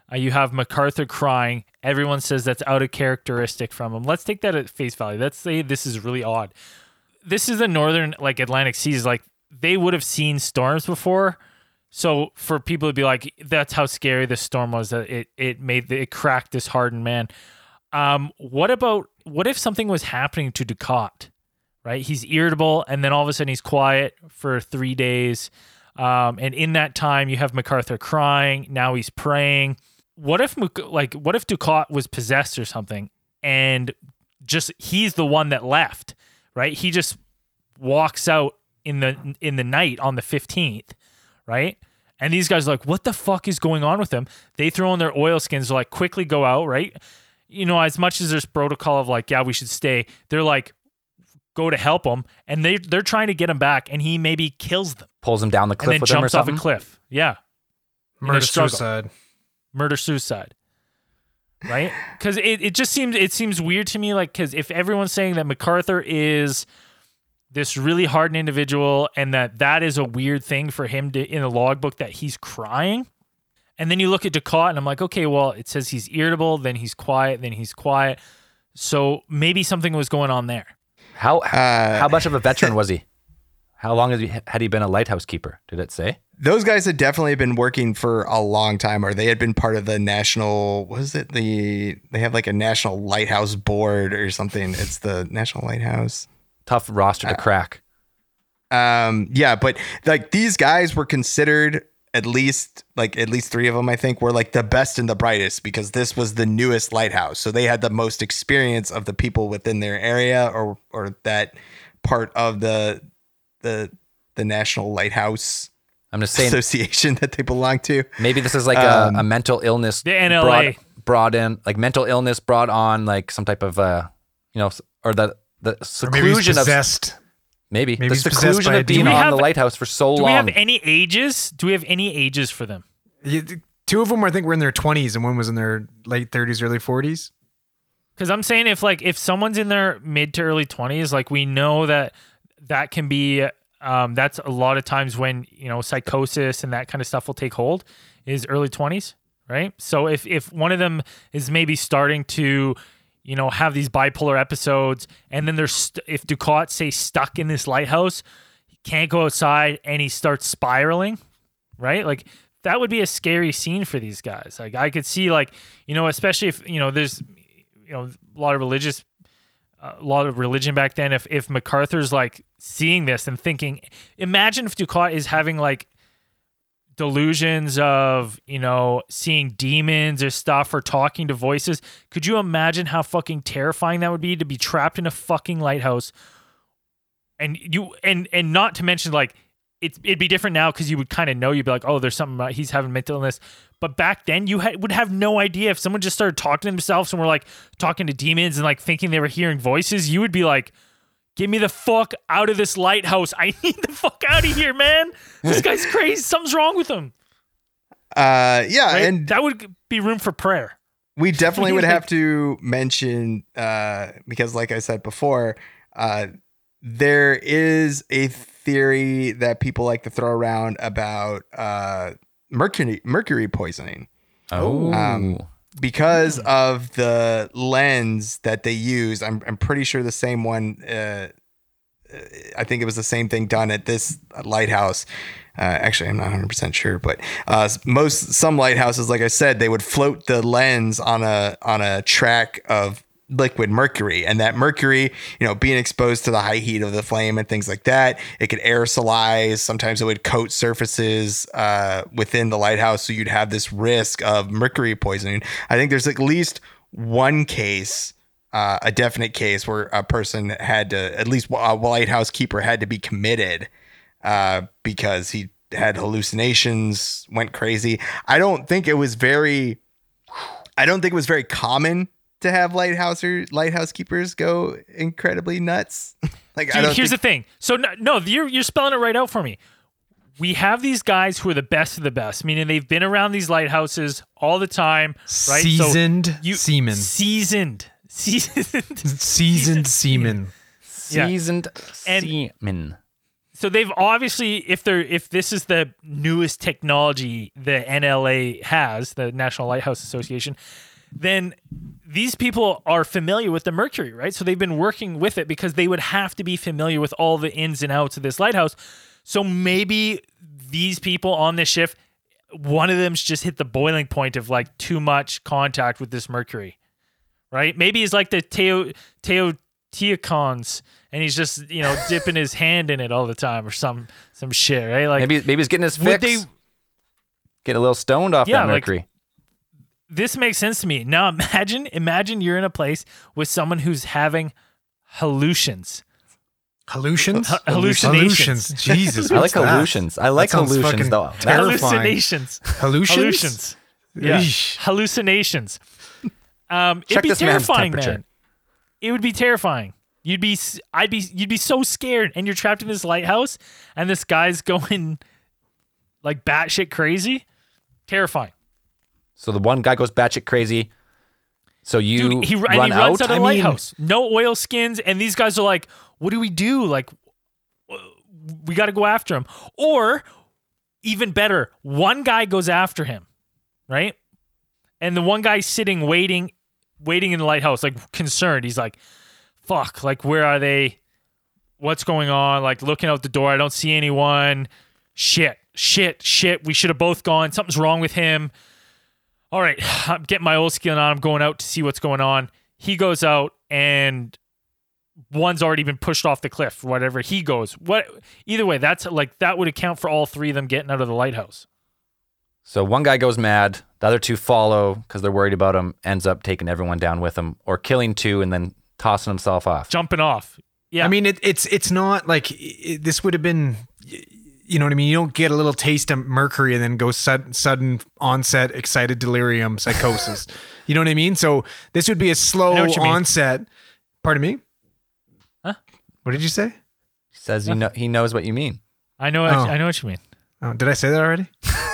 Uh, you have MacArthur crying. Everyone says that's out of characteristic from him. Let's take that at face value. Let's say this is really odd. This is the northern, like Atlantic seas. Like they would have seen storms before. So for people to be like, that's how scary this storm was, that it it made it cracked this hardened man. Um, what about what if something was happening to Dukat? Right, he's irritable, and then all of a sudden he's quiet for three days. Um, and in that time, you have MacArthur crying. Now he's praying. What if like what if Dukat was possessed or something, and just he's the one that left? Right, he just walks out in the in the night on the fifteenth. Right? And these guys are like, what the fuck is going on with them? They throw in their oilskins, they're like, quickly go out, right? You know, as much as there's protocol of like, yeah, we should stay, they're like, go to help him. And they, they're trying to get him back, and he maybe kills them. Pulls him down the cliff and then with him or jumps off something? a cliff. Yeah. Murder suicide. Murder suicide. Right? Because it, it just seems, it seems weird to me, like, because if everyone's saying that MacArthur is this really hardened individual, and that that is a weird thing for him to, in the logbook, that he's crying. And then you look at Dukat, and I'm like, okay, well, it says he's irritable, then he's quiet, then he's quiet. So maybe something was going on there. How Uh, how much of a veteran was he? How long had he, had he been a lighthouse keeper? Did it say? Those guys had definitely been working for a long time, or they had been part of the national, what is it? The, they have like a national lighthouse board or something. It's the National Lighthouse. Tough roster to crack. Um, yeah, but like these guys were considered, at least like at least three of them, I think, were like the best and the brightest, because this was the newest lighthouse. So they had the most experience of the people within their area, or or that part of the the the National Lighthouse I'm just saying, Association that they belong to. maybe this is like Um, a, a mental illness The N L A. brought, brought in, like mental illness brought on, like some type of, uh, you know, or the the Or maybe he's seclusion of possessed. maybe, maybe the he's possessed seclusion by a of being demon. Do we on have- the lighthouse for so Do long. we have any ages? Do we have any ages for them? Yeah, th- Two of them, I think, were in their twenties, and one was in their late thirties, early forties. Because I'm saying if like if someone's in their mid to early twenties, like we know that that can be um, that's a lot of times when you know psychosis and that kind of stuff will take hold is early twenties, right? So if if one of them is maybe starting to you know have these bipolar episodes, and then there's st- if Dukat say stuck in this lighthouse, he can't go outside, and he starts spiraling, right? Like that would be a scary scene for these guys. Like I could see like you know especially if you know there's you know a lot of religious uh, a lot of religion back then. If if MacArthur's like seeing this and thinking, imagine if Dukat is having like delusions of you know seeing demons or stuff, or talking to voices. Could you imagine how fucking terrifying that would be to be trapped in a fucking lighthouse? And you and and not to mention like it, it'd be different now because you would kind of know. You'd be like, oh, there's something about, he's having mental illness. But back then, you ha- would have no idea. If someone just started talking to themselves and were like talking to demons and like thinking they were hearing voices, you would be like, get me the fuck out of this lighthouse. I need the fuck out of here, man. This guy's crazy. Something's wrong with him. Uh, yeah, Right? and that would be room for prayer. we definitely would have to mention, uh, because like I said before, uh, there is a theory that people like to throw around about uh, mercury mercury poisoning. Oh, Um, because of the lens that they use. I'm I'm pretty sure the same one. Uh, I think it was the same thing done at this lighthouse. Uh, actually, I'm not one hundred percent sure, but uh, most some lighthouses, like I said, they would float the lens on a on a track of liquid mercury, and that mercury, you know, being exposed to the high heat of the flame and things like that, it could aerosolize. Sometimes it would coat surfaces uh, within the lighthouse, so you'd have this risk of mercury poisoning. I think there's at least one case, uh, a definite case, where a person had to, at least a lighthouse keeper had to be committed uh, because he had hallucinations, went crazy. I don't think it was very, I don't think it was very common to have lighthouse or lighthouse keepers go incredibly nuts. Like, I Dude, don't here's think, the thing. So no, no, you're you're spelling it right out for me. We have these guys who are the best of the best, meaning they've been around these lighthouses all the time, right? Seasoned so you, seamen. Seasoned. Seasoned. Seasoned seamen. Yeah. seasoned And- seamen. So they've obviously, if they're if this is the newest technology the N L A has, the National Lighthouse Association, then these people are familiar with the mercury, right? So they've been working with it because they would have to be familiar with all the ins and outs of this lighthouse. So maybe these people on this shift, one of them's just hit the boiling point of like too much contact with this mercury, right? Maybe he's like the Teo Teotihuacans, and he's just, you know, dipping his hand in it all the time or some some shit, right? Like Maybe maybe he's getting his would fix. they- Get a little stoned off Yeah, that like- mercury. this makes sense to me. Now imagine, imagine you're in a place with someone who's having hallucinations. Hallucinations? H- hallucinations. Jesus. I like what's that? hallucins. I like That sounds hallucins fucking though. terrible. That's- Terrifying. Hallucinations. Hallucinations? Hallucinations. Yeah. Eesh. Hallucinations. Um, Check it'd be this man's terrifying, temperature. man. It would be terrifying. You'd be, s- I'd be, you'd be so scared, and you're trapped in this lighthouse, and this guy's going like batshit crazy. Terrifying. So the one guy goes batshit crazy. So you Dude, he, and run he runs out. out of the I mean, lighthouse. No oil skins, and these guys are like, "What do we do? Like, we got to go after him." Or even better, one guy goes after him, right? And the one guy's sitting, waiting, waiting in the lighthouse, like concerned. He's like, "Fuck! Like, where are they? What's going on? Like, looking out the door, I don't see anyone. Shit, shit, shit. We should have both gone. Something's wrong with him." All right, I'm getting my old skin on. I'm going out to see what's going on. He goes out, and one's already been pushed off the cliff. Whatever he goes, what? Either way, that's like that would account for all three of them getting out of the lighthouse. So one guy goes mad. The other two follow because they're worried about him. Ends up taking everyone down with him, or killing two and then tossing himself off. Jumping off. Yeah, I mean, it, it's it's not like it, this would have been, you know what I mean? You don't get a little taste of mercury and then go sudden, sudden onset, excited delirium, psychosis. You know what I mean? So this would be a slow I know what you mean. onset. Pardon me? Huh? What did you say? He says you know he knows what you mean. I know. Oh. I, I know what you mean. Oh, did I say that already?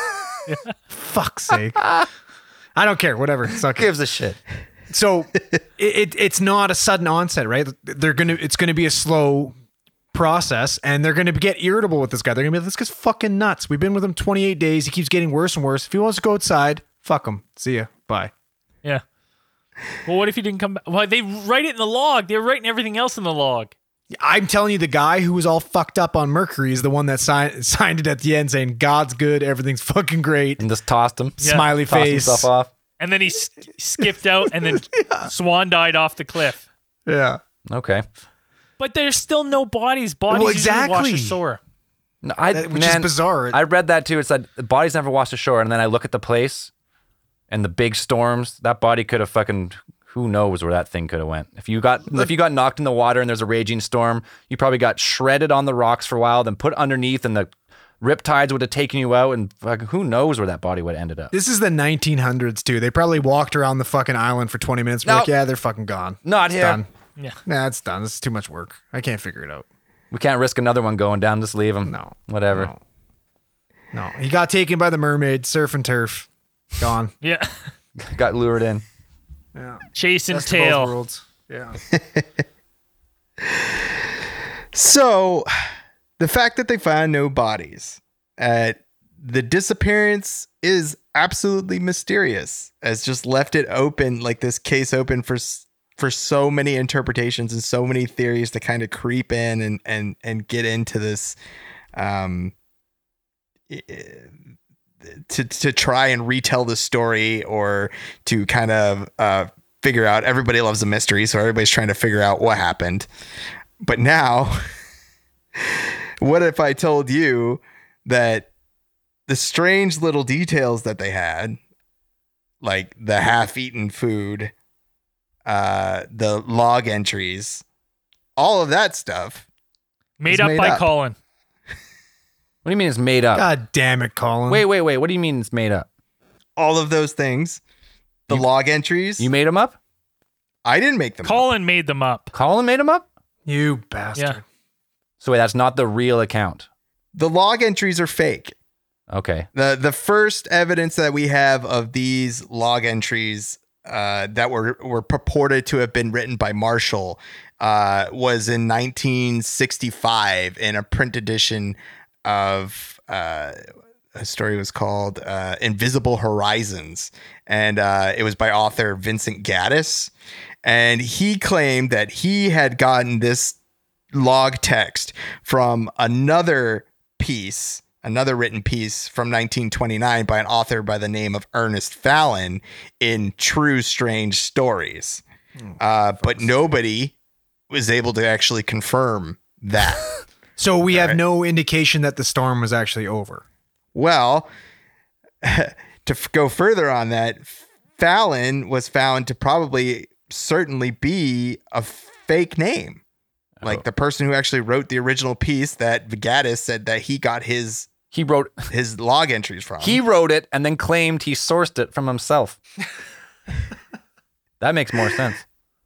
Fuck's sake. I don't care. Whatever. It's okay. Gives a shit. So it, it it's not a sudden onset, right? They're gonna it's gonna be a slow process, and they're gonna get irritable with this guy. They're gonna be like, "This guy's fucking nuts. We've been with him twenty-eight days. He keeps getting worse and worse. If he wants to go outside, fuck him. See ya. Bye." Yeah. Well, what if he didn't come back? Well, they write it in the log. They're writing everything else in the log. I'm telling you, the guy who was all fucked up on mercury is the one that signed signed it at the end, saying God's good, everything's fucking great, And just tossed him. Yeah. smiley Tossed face. himself off. And then he s- skipped out, and then Swan died off the cliff. Yeah. Okay. But there's still no bodies. Bodies Well, usually wash exactly. ashore. No, I, That- which man, is bizarre. I read that too. It said the body's never washed ashore, and then I look at the place and the big storms. That body could have fucking. Who knows where that thing could have went? If you got if you got knocked in the water and there's a raging storm, you probably got shredded on the rocks for a while, then put underneath, and the riptides would have taken you out, and fucking who knows where that body would have ended up. This is the nineteen hundreds too. They probably walked around the fucking island for twenty minutes. We're No. like, yeah, they're fucking gone. Not It's here. done. Yeah. Nah, it's done. This is too much work. I can't figure it out. We can't risk another one going down. Just leave him. No. Whatever. No. No. He got taken by the mermaid, surf and turf. Gone. Yeah. Got lured in. Yeah. Chasing Best of both tail. worlds. Yeah. So, the fact that they found no bodies, uh, the disappearance is absolutely mysterious. As just left it open, like this case open for s- for so many interpretations and so many theories to kind of creep in and and and get into this, um, i- to to try and retell the story or to kind of uh figure out. Everybody loves a mystery, so everybody's trying to figure out what happened. But now, what if I told you that the strange little details that they had, like the half-eaten food, uh, the log entries, all of that stuff, Made It's up made by up. Colin. What do you mean it's made up? God damn it, Colin. Wait, wait, wait. What do you mean it's made up? all of those things, the You- log entries, You made them up? I didn't make them. up. Colin made them up. Colin made them up? You bastard. Yeah. So wait, that's not the real account. The log entries are fake. Okay. The the first evidence that we have of these log entries uh, that were were purported to have been written by Marshall uh, was in nineteen sixty-five in a print edition of uh, a story was called uh, Invisible Horizons. And uh, it was by author Vincent Gaddis. And he claimed that he had gotten this log text from another piece, another written piece from nineteen twenty-nine by an author by the name of Ernest Fallon in True Strange Stories. Uh, but nobody was able to actually confirm that. So we have right. no indication that the storm was actually over. Well, to f- go further on that, Fallon was found to probably certainly be a fake name. Like Oh. the person who actually wrote the original piece that Gaddis said that he got his He wrote his log entries from. he wrote it and then claimed he sourced it from himself. That makes more sense.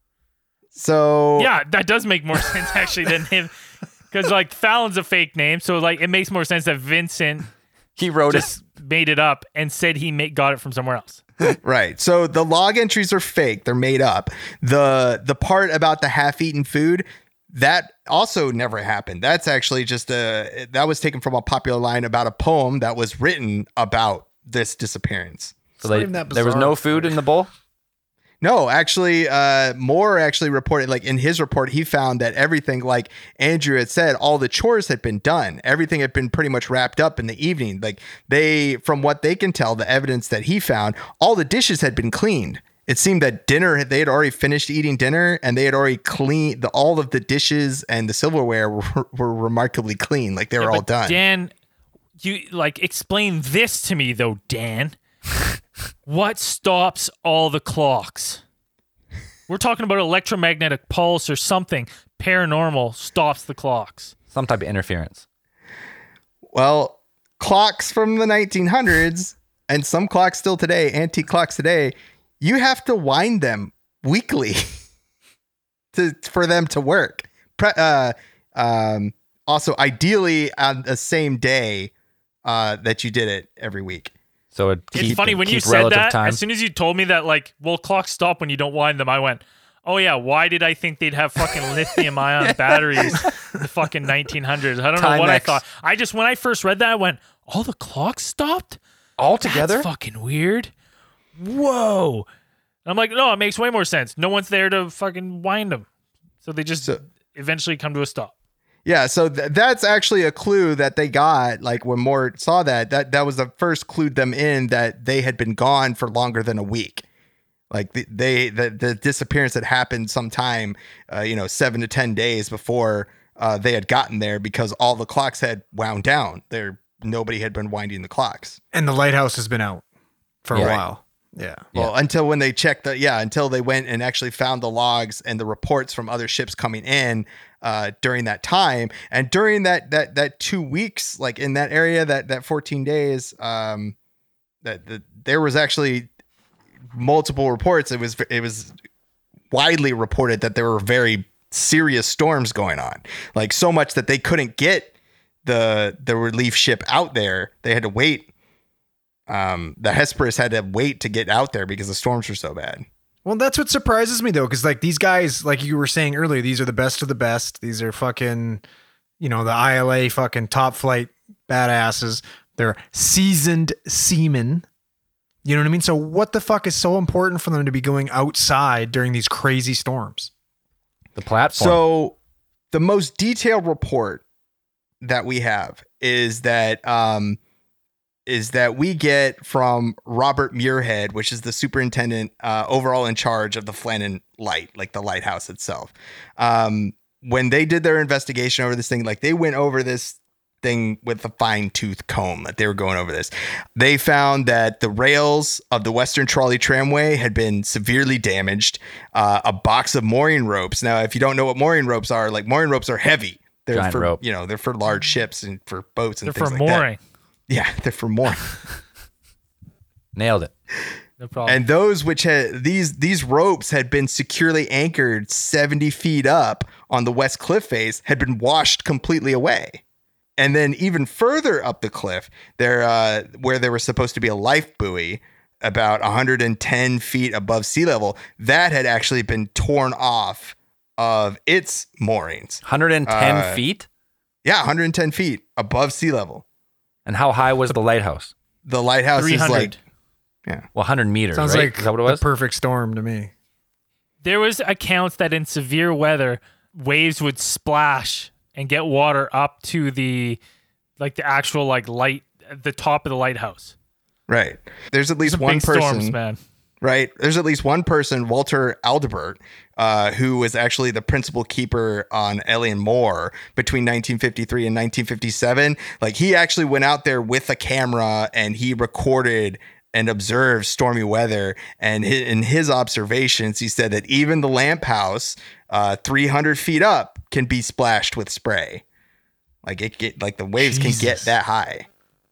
So Yeah, that does make more sense actually than him, because like Fallon's a fake name, so like it makes more sense that Vincent He wrote just made it up and said he ma- got it from somewhere else. right. So the log entries are fake. They're made up. The the part about the half-eaten food, that also never happened. That's actually just a that was taken from a popular line about a poem that was written about this disappearance. it. So not they, even that there was bizarre. no food in the bowl. No, actually, uh, Moore actually reported, like in his report, he found that everything, like Andrew had said, all the chores had been done. Everything had been pretty much wrapped up in the evening. Like they, from what they can tell, the evidence that he found, all the dishes had been cleaned. It seemed that dinner, they had already finished eating dinner and they had already cleaned the, all of the dishes and the silverware were, were remarkably clean. Like they were Yeah, all but done. Dan, you like explain this to me though, Dan. What stops all the clocks? We're talking about electromagnetic pulse or something paranormal stops the clocks. Some type of interference. Well, clocks from the nineteen hundreds and some clocks still today, antique clocks today, you have to wind them weekly to for them to work. Pre- uh, um, also, ideally on the same day uh, that you did it every week. So it It's keep, funny when you keep said relative that. time. As soon as you told me that, like, well, clocks stop when you don't wind them, I went, "Oh yeah, why did I think they'd have fucking lithium-ion batteries in the fucking nineteen hundreds?" I don't know what Timex. I thought. I just when I first read that, I went, "All the clocks stopped? all together. That's fucking weird." Whoa! I'm like, no, it makes way more sense. No one's there to fucking wind them, so they just So- eventually come to a stop. Yeah, so th- that's actually a clue that they got. Like when Moore saw that, that that was the first clued them in that they had been gone for longer than a week. Like the, they, the the disappearance had happened sometime, uh, you know, seven to ten days before uh, they had gotten there because all the clocks had wound down. There, nobody had been winding the clocks. And the lighthouse has been out for Yeah. a while. Yeah. Well, until when they checked the, yeah, until they went and actually found the logs and the reports from other ships coming in uh, during that time. And during that, that, that two weeks, like in that area, that, that fourteen days, um, that, that there was actually multiple reports. It was, it was widely reported that there were very serious storms going on, like so much that they couldn't get the, the relief ship out there. They had to wait. Um, the Hesperus had to wait to get out there because the storms were so bad. Well, that's what surprises me though, because like these guys, like you were saying earlier, these are the best of the best. These are fucking, you know, the I L A fucking top flight badasses. They're seasoned seamen. You know what I mean? So what the fuck is so important for them to be going outside during these crazy storms? The platform. So the most detailed report that we have is that um, is that we get from Robert Muirhead, which is the superintendent uh, overall in charge of the Flannan Light, like the lighthouse itself. Um, when they did their investigation over this thing, like they went over this thing with a fine tooth comb that they were going over this. They found that the rails of the Western Trolley Tramway had been severely damaged. Uh, a box of mooring ropes. Now, if you don't know what mooring ropes are, like mooring ropes are heavy. They're Giant for, rope. you know, they're for large ships and for boats and They're things for like that. mooring. Yeah, they're for mooring. Nailed it. No problem. And those which had these these ropes had been securely anchored seventy feet up on the west cliff face had been washed completely away. And then even further up the cliff, there uh, where there was supposed to be a life buoy about one hundred ten feet above sea level, that had actually been torn off of its moorings. one hundred ten Uh, feet? Yeah, one hundred ten feet above sea level. And how high was the lighthouse? The lighthouse is like, three hundred. Well, one hundred meters, Sounds right? like Is that what it the was? perfect storm to me. There was accounts that in severe weather, waves would splash and get water up to the like the actual like light the top of the lighthouse. right. There's at least Some one big person. storms, man. Right. There's at least one person, Walter Aldebert, uh, who was actually the principal keeper on Alien Moor between nineteen fifty-three and nineteen fifty-seven. Like he actually went out there with a camera and he recorded and observed stormy weather. And hi- in his observations, he said that even the lamp house, uh, three hundred feet up, can be splashed with spray. Like it get like the waves can get Jesus. that high.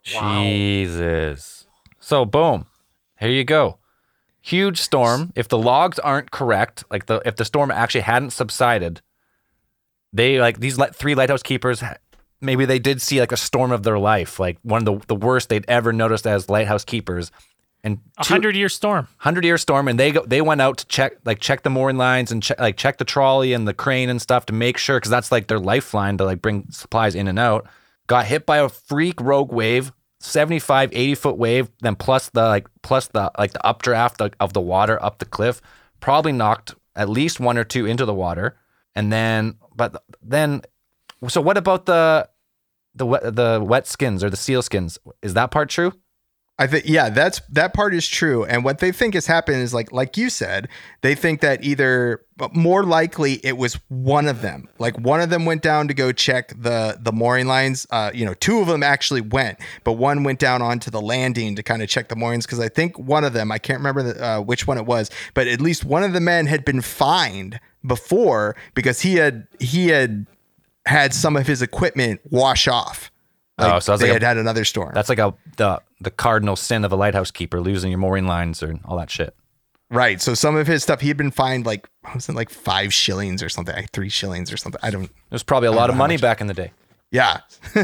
Jesus. So boom, here you go. Huge storm. If the logs aren't correct, like the if the storm actually hadn't subsided, they like these li- three lighthouse keepers. Maybe they did see like a storm of their life, like one of the, the worst they'd ever noticed as lighthouse keepers. And A hundred year storm. hundred year storm, and they go they went out to check like check the mooring lines and check like check the trolley and the crane and stuff to make sure, because that's like their lifeline to like bring supplies in and out. Got hit by a freak rogue wave, seventy-five, eighty foot wave, then plus the like plus the like the updraft of, of the water up the cliff, probably knocked at least one or two into the water, and then but then so what about the the wet the wet skins or the seal skins? Is that part true? I think, yeah, that's that part is true. And what they think has happened is like, like you said, they think that either, but more likely it was one of them. Like one of them went down to go check the the mooring lines. Uh, you know, two of them actually went, but one went down onto the landing to kind of check the moorings. Because I think one of them, I can't remember the, uh, which one it was, but at least one of the men had been fined before because he had he had had some of his equipment wash off. Like Oh, so that's they like a- had had another storm. That's like a the the cardinal sin of a lighthouse keeper, losing your mooring lines or all that shit. Right. So some of his stuff, he had been fined like, what was it, like five shillings or something, like three shillings or something. I don't, It was probably a lot of know how money much. back in the day. yeah.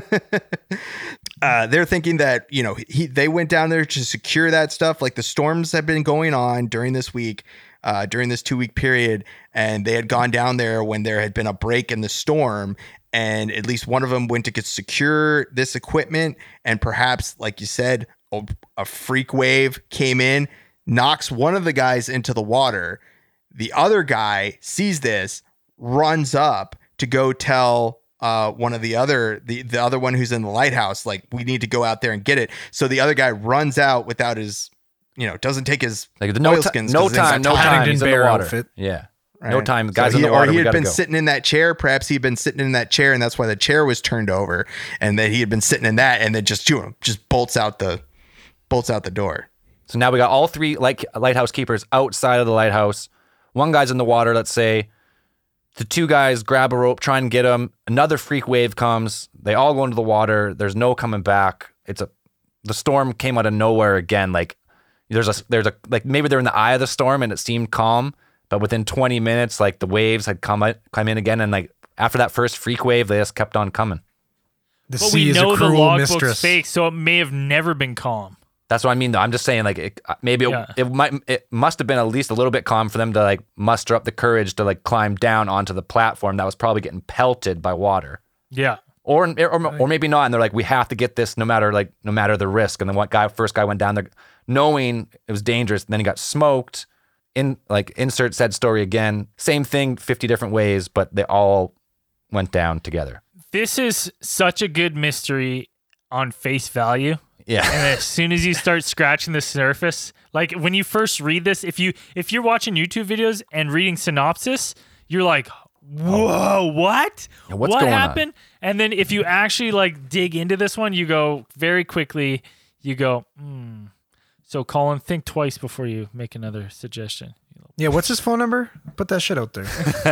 uh, they're thinking that, you know, he, they went down there to secure that stuff. Like the storms have been going on during this week, uh, during this two week period. And they had gone down there when there had been a break in the storm. And at least one of them went to get secure this equipment. And perhaps, like you said, a, a freak wave came in, knocks one of the guys into the water. The other guy sees this, runs up to go tell uh, one of the other, the, the other one who's in the lighthouse, like, we need to go out there and get it. So the other guy runs out without his, you know, doesn't take his Like the no, ti- oilskins. no 'cause things time, got no tied. time. Paddington He's in the Bear water. outfit. Yeah, Right. no time. So Guys he, in the water. Or he we had gotta been go. sitting in that chair. Perhaps he'd been sitting in that chair, and that's why the chair was turned over, and that he had been sitting in that, and then just you know, just bolts out the bolts out the door. So now we got all three like lighthouse keepers outside of the lighthouse. One guy's in the water. Let's say the two guys grab a rope, try and get him. Another freak wave comes. They all go into the water. There's no coming back. It's a the storm came out of nowhere again. Like there's a there's a like maybe they're in the eye of the storm and it seemed calm, but within twenty minutes, like the waves had come out, come in again, and like after that first freak wave, they just kept on coming. The But sea we is know a the cruel logbook's mistress. fake, so it may have never been calm. That's what I mean. Though. I'm just saying, like, it, maybe it, Yeah. it might, it must have been at least a little bit calm for them to like muster up the courage to like climb down onto the platform that was probably getting pelted by water, Yeah. or or, or maybe not. And they're like, we have to get this no matter like no matter the risk. And then what guy first guy went down there, knowing it was dangerous. And then he got smoked. In like insert said story again, same thing, fifty different ways, but they all went down together. This is such a good mystery on face value. Yeah. And as soon as you start scratching the surface, like when you first read this, if you if you're watching YouTube videos and reading synopsis, you're like, whoa, what? Yeah, what's what going on? happened? And then if you actually like dig into this one, you go very quickly, you go, hmm. So Colin, think twice before you make another suggestion. Yeah, what's his phone number? Put that shit out there.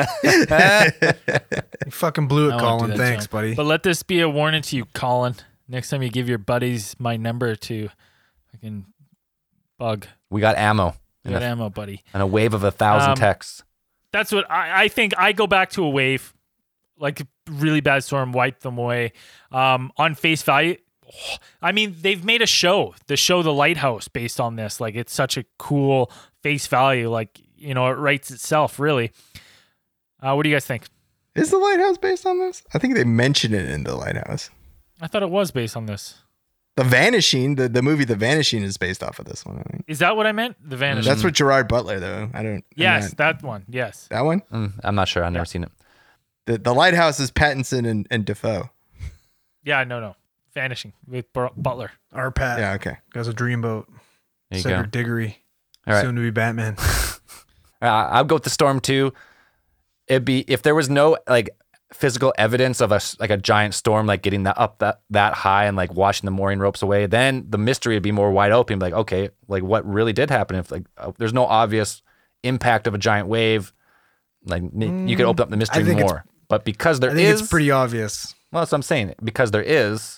You fucking blew it, I won't do Colin. that, Thanks, John. buddy. But let this be a warning to you, Colin. Next time you give your buddies my number to fucking bug. We got ammo You and got a, ammo, buddy. and a wave of a thousand Um, texts. That's what I, I think. I go back to a wave, like a really bad storm, wipe them away. Um, on face value, I mean, they've made a show, the show The Lighthouse, based on this. Like, it's such a cool face value. Like, you know, it writes itself, really. Uh, what do you guys think? Is the lighthouse based on this? I think they mention it in the lighthouse. I thought it was based on this. The Vanishing, the, the movie The Vanishing is based off of this one. I think. Is that what I meant? The Vanishing. That's with Gerard Butler, though. I don't. I'm Yes, not- that one. Yes. that one. Mm, I'm not sure. I've never seen it. The the lighthouse is Pattinson and, and Defoe. Yeah, no, no. Vanishing with Bur- Butler. Our Pat. Yeah. Okay. Guys, a dreamboat. There you Cedric go. Diggory. All right. Soon to be Batman. Uh, I'll go with the Storm too. It'd be if there was no like physical evidence of a s- like a giant storm like getting that up that that high and like washing the mooring ropes away, then the mystery would be more wide open. Like, okay, like what really did happen? If like uh, there's no obvious impact of a giant wave, like n- you could open up the mystery think it's- more. But because there I think is, it's pretty obvious. well, that's what I'm saying. Because there is,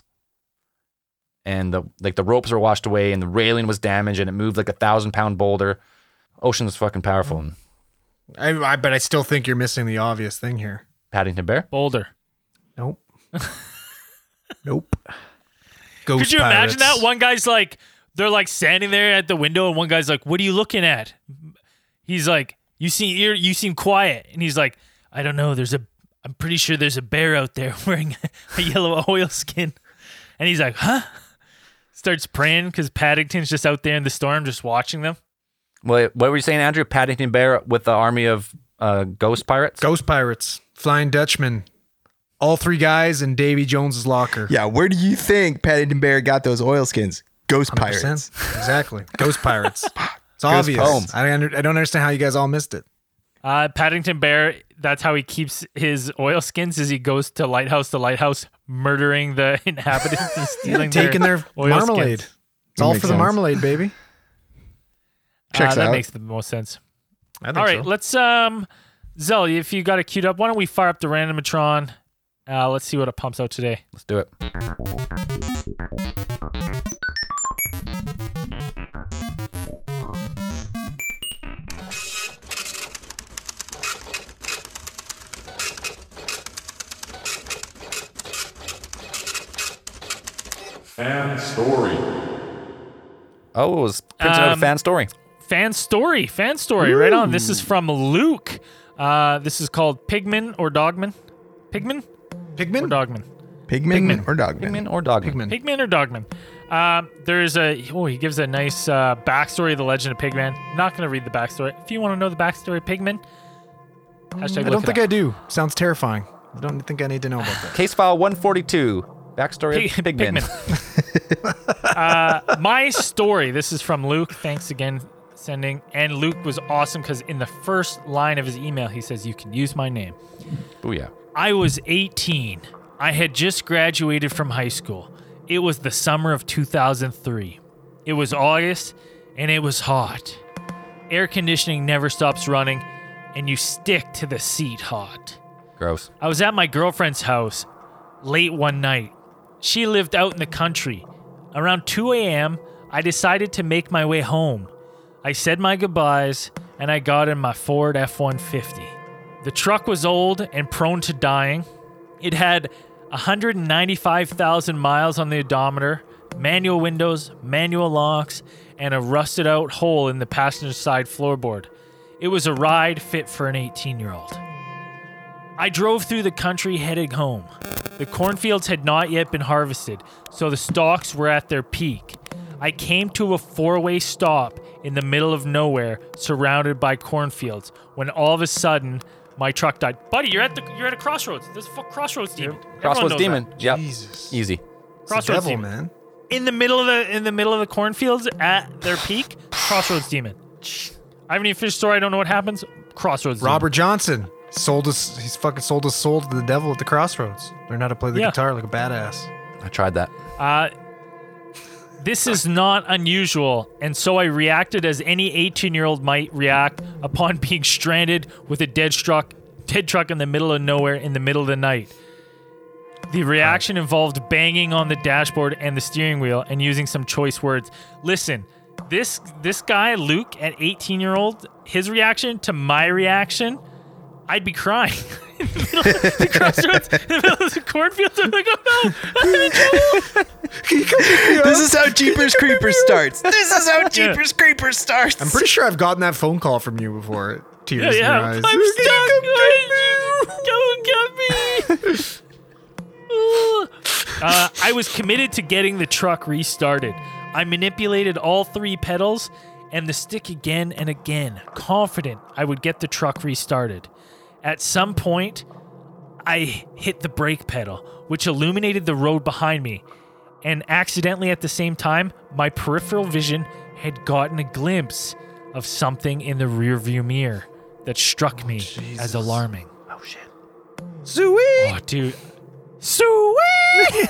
and the like the ropes were washed away and the railing was damaged and it moved like a thousand pound boulder. Ocean is fucking powerful. And I, I but I still think you're missing the obvious thing here. Paddington Bear. Boulder. Nope. Nope. Ghost Could you imagine pirates. that? One guy's like, they're like standing there at the window, and one guy's like, "What are you looking at?" He's like, "You seem you you seem quiet," and he's like, "I don't know. There's a, I'm pretty sure there's a bear out there wearing a yellow oilskin," and he's like, "Huh?" Starts praying because Paddington's just out there in the storm, just watching them. Well, what were you saying, Andrew? Paddington Bear with the army of uh, ghost pirates? Ghost pirates, Flying Dutchman, all three guys in Davy Jones's locker. Yeah. Where do you think Paddington Bear got those oilskins? Ghost one hundred percent. pirates. Exactly. Ghost pirates. It's obvious. poem. I, under, I don't understand how you guys all missed it. Uh, Paddington Bear, that's how he keeps his oilskins, is he goes to lighthouse to lighthouse, murdering the inhabitants and stealing Taking their, their oilskins. marmalade. It's That all makes for the sense. marmalade, baby. Checks uh, that out. makes the most sense. I think All right, so. let's um, Zell, if you got it queued up, why don't we fire up the randomatron? Uh, let's see what it pumps out today. Let's do it. Fan story. Oh, it was printed out a Um, fan story. Fan story, fan story, right on. This is from Luke. Uh, this is called Pigman or Dogman. Pigman or Pigman? Dogman. Pigman, Pigman. or Dogman? Pigman or Dogman? Pigman. Pigman or Dogman. Um, there is a oh, he gives a nice uh, backstory of the Legend of Pigman. Not gonna read the backstory. If you want to know the backstory of Pigman, hashtag I look don't it think up. I do. Sounds terrifying. I don't think I need to know about that. Case file one forty-two. Backstory Pig- of Pigman. Pigman. uh, my story. This is from Luke. Thanks again, sending. And Luke was awesome because in the first line of his email, he says, "You can use my name." Booyah. I was eighteen. I had just graduated from high school. It was the summer of two thousand three. It was August, and it was hot. Air conditioning never stops running, and you stick to the seat hot. Gross. I was at my girlfriend's house late one night. She lived out in the country. Around two a.m., I decided to make my way home. I said my goodbyes, and I got in my Ford F one fifty. The truck was old and prone to dying. It had one hundred ninety-five thousand miles on the odometer, manual windows, manual locks, and a rusted out hole in the passenger side floorboard. It was a ride fit for an eighteen-year-old. I drove through the country heading home. The cornfields had not yet been harvested, so the stalks were at their peak. I came to a four-way stop in the middle of nowhere, surrounded by cornfields, when all of a sudden, my truck died. Buddy, you're at the you're at a crossroads. There's a fu- crossroads demon. Everyone Crossroads knows Demon. that. Yep. Jesus. Easy. It's the Crossroads devil, demon. man. In the middle of the in the middle of the cornfields at their peak, crossroads demon. I haven't even finished the story. I don't know what happens. Crossroads demon. Robert Johnson sold his he's fucking sold his soul to the devil at the crossroads. Learn how to play the Yeah. guitar like a badass. I tried that. Uh, this is not unusual, and so I reacted as any eighteen-year-old might react upon being stranded with a dead truck, dead truck in the middle of nowhere in the middle of the night. The reaction involved banging on the dashboard and the steering wheel and using some choice words. Listen, this this guy Luke at eighteen-year-old, his reaction to my reaction, I'd be crying. In the middle of the crossroads, in the middle of the cornfields, I'm like, oh no, I'm in trouble. This is how Jeepers Creepers starts. This is how Jeepers Creepers starts. I'm pretty sure I've gotten that phone call from you before. tears yeah, in your eyes. I'm stuck. Don't get me. uh, I was committed to getting the truck restarted. I manipulated all three pedals and the stick again and again, confident I would get the truck restarted. At some point, I hit the brake pedal, which illuminated the road behind me, and accidentally at the same time, my peripheral vision had gotten a glimpse of something in the rearview mirror that struck me as alarming. Oh shit. Sweet. Oh, dude. Sweet!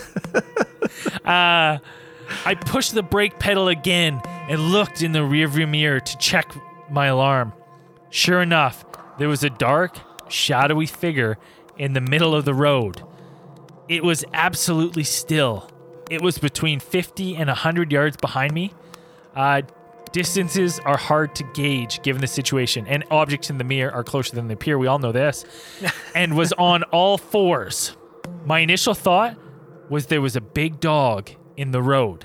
uh, I pushed the brake pedal again and looked in the rearview mirror to check my alarm. Sure enough, there was a dark, shadowy figure in the middle of the road. It was absolutely still. It was between fifty and one hundred yards behind me. Uh, distances are hard to gauge given the situation, and objects in the mirror are closer than they appear. We all know this. And was on all fours. My initial thought was there was a big dog in the road.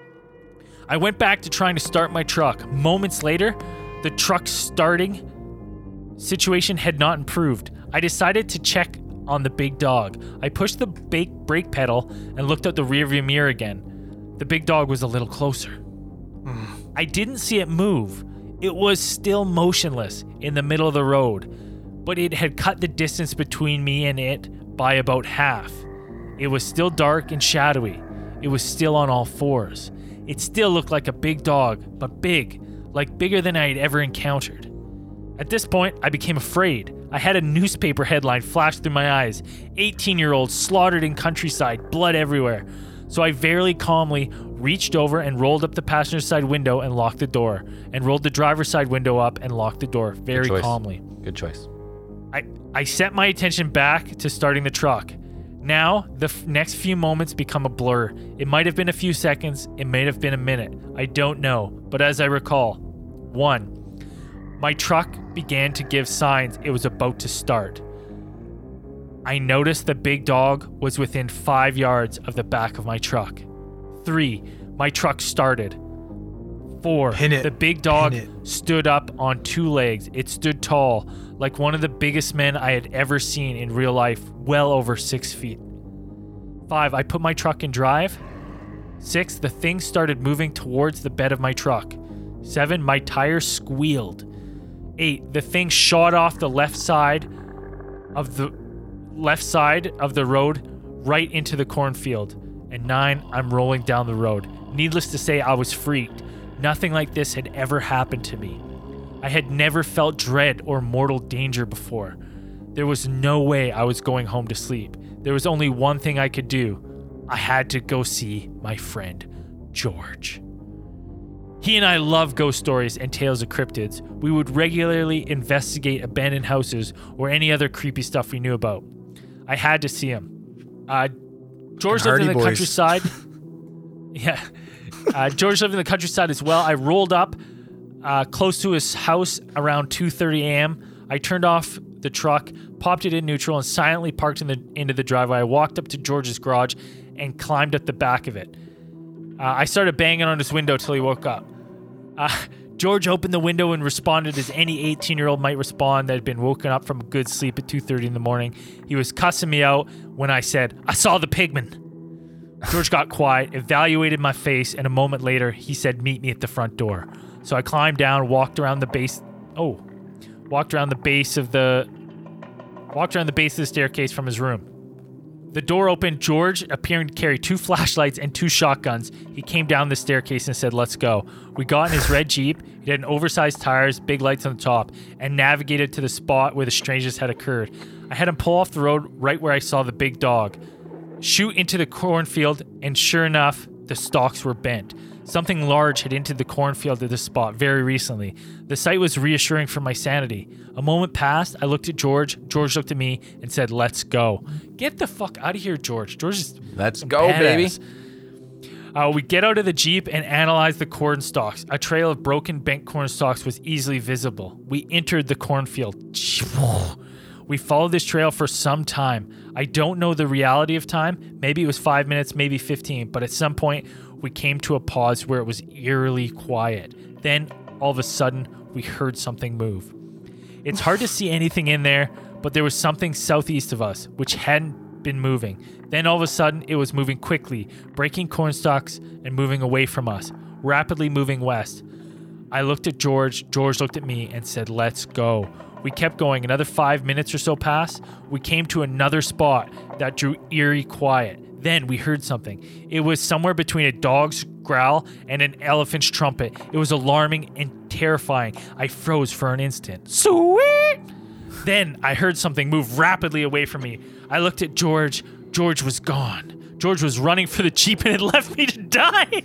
I went back to trying to start my truck. Moments later, the truck starting situation had not improved. I decided to check on the big dog. I pushed the brake brake pedal and looked out the rearview mirror again. The big dog was a little closer. I didn't see it move. It was still motionless in the middle of the road, but it had cut the distance between me and it by about half. It was still dark and shadowy. It was still on all fours. It still looked like a big dog, but big, like bigger than I had ever encountered. At this point, I became afraid. I had a newspaper headline flash through my eyes. eighteen-year-old slaughtered in countryside, blood everywhere. So I very calmly reached over and rolled up the passenger side window and locked the door, and rolled the driver's side window up and locked the door very choice. calmly. Good choice. I, I set my attention back to starting the truck. Now, the f- next few moments become a blur. It might have been a few seconds. It may have been a minute. I don't know. But as I recall, one, my truck began to give signs it was about to start. I noticed the big dog was within five yards of the back of my truck. Three, my truck started. Four, Pin it. the big dog Pin it. stood up on two legs. It stood tall, like one of the biggest men I had ever seen in real life, well over six feet. Five, I put my truck in drive. Six, the thing started moving towards the bed of my truck. Seven, my tires squealed. Eight, the thing shot off the left side of the left side of the road right into the cornfield. And nine, I'm rolling down the road. Needless to say, I was freaked. Nothing like this had ever happened to me. I had never felt dread or mortal danger before. There was no way I was going home to sleep. There was only one thing I could do. I had to go see my friend, George. He and I love ghost stories and tales of cryptids. We would regularly investigate abandoned houses or any other creepy stuff we knew about. I had to see him. Uh, George lived in the Hardy Boys. countryside. Yeah. Uh, George lived in the countryside as well. I rolled up uh, close to his house around two thirty a.m. I turned off the truck, popped it in neutral, and silently parked in the into the driveway. I walked up to George's garage and climbed up the back of it. Uh, I started banging on his window till he woke up. Uh, George opened the window and responded as any eighteen-year-old might respond that had been woken up from a good sleep at two thirty in the morning. He was cussing me out when I said, "I saw the pigman." George got quiet, evaluated my face, and a moment later, he said, "Meet me at the front door." So I climbed down, walked around the base. Oh, walked around the base of the, walked around the base of the staircase from his room. The door opened. George, appearing to carry two flashlights and two shotguns, he came down the staircase and said, "Let's go." We got in his red Jeep. It had oversized tires, big lights on the top, and navigated to the spot where the strangest had occurred. I had him pull off the road right where I saw the big dog, shoot into the cornfield, and sure enough, the stalks were bent. Something large had entered the cornfield at this spot very recently. The sight was reassuring for my sanity. A moment passed. I looked at George. George looked at me and said, "Let's go." Get the fuck out of here, George. George is Let's some go, baby. badass. Uh, we get out of the Jeep and analyze the corn stalks. A trail of broken, bent corn stalks was easily visible. We entered the cornfield. We followed this trail for some time. I don't know the reality of time. Maybe it was five minutes, maybe fifteen, but at some point, we came to a pause where it was eerily quiet. Then, all of a sudden, we heard something move. It's hard to see anything in there, but there was something southeast of us, which hadn't been moving. Then all of a sudden, it was moving quickly, breaking corn stalks and moving away from us, rapidly moving west. I looked at George, George looked at me and said, let's go. We kept going. Another five minutes or so passed. We came to another spot that drew eerie quiet. Then we heard something. It was somewhere between a dog's growl and an elephant's trumpet. It was alarming and terrifying. I froze for an instant. Sweet! Then I heard something move rapidly away from me. I looked at George. George was gone. George was running for the Jeep and had left me to die.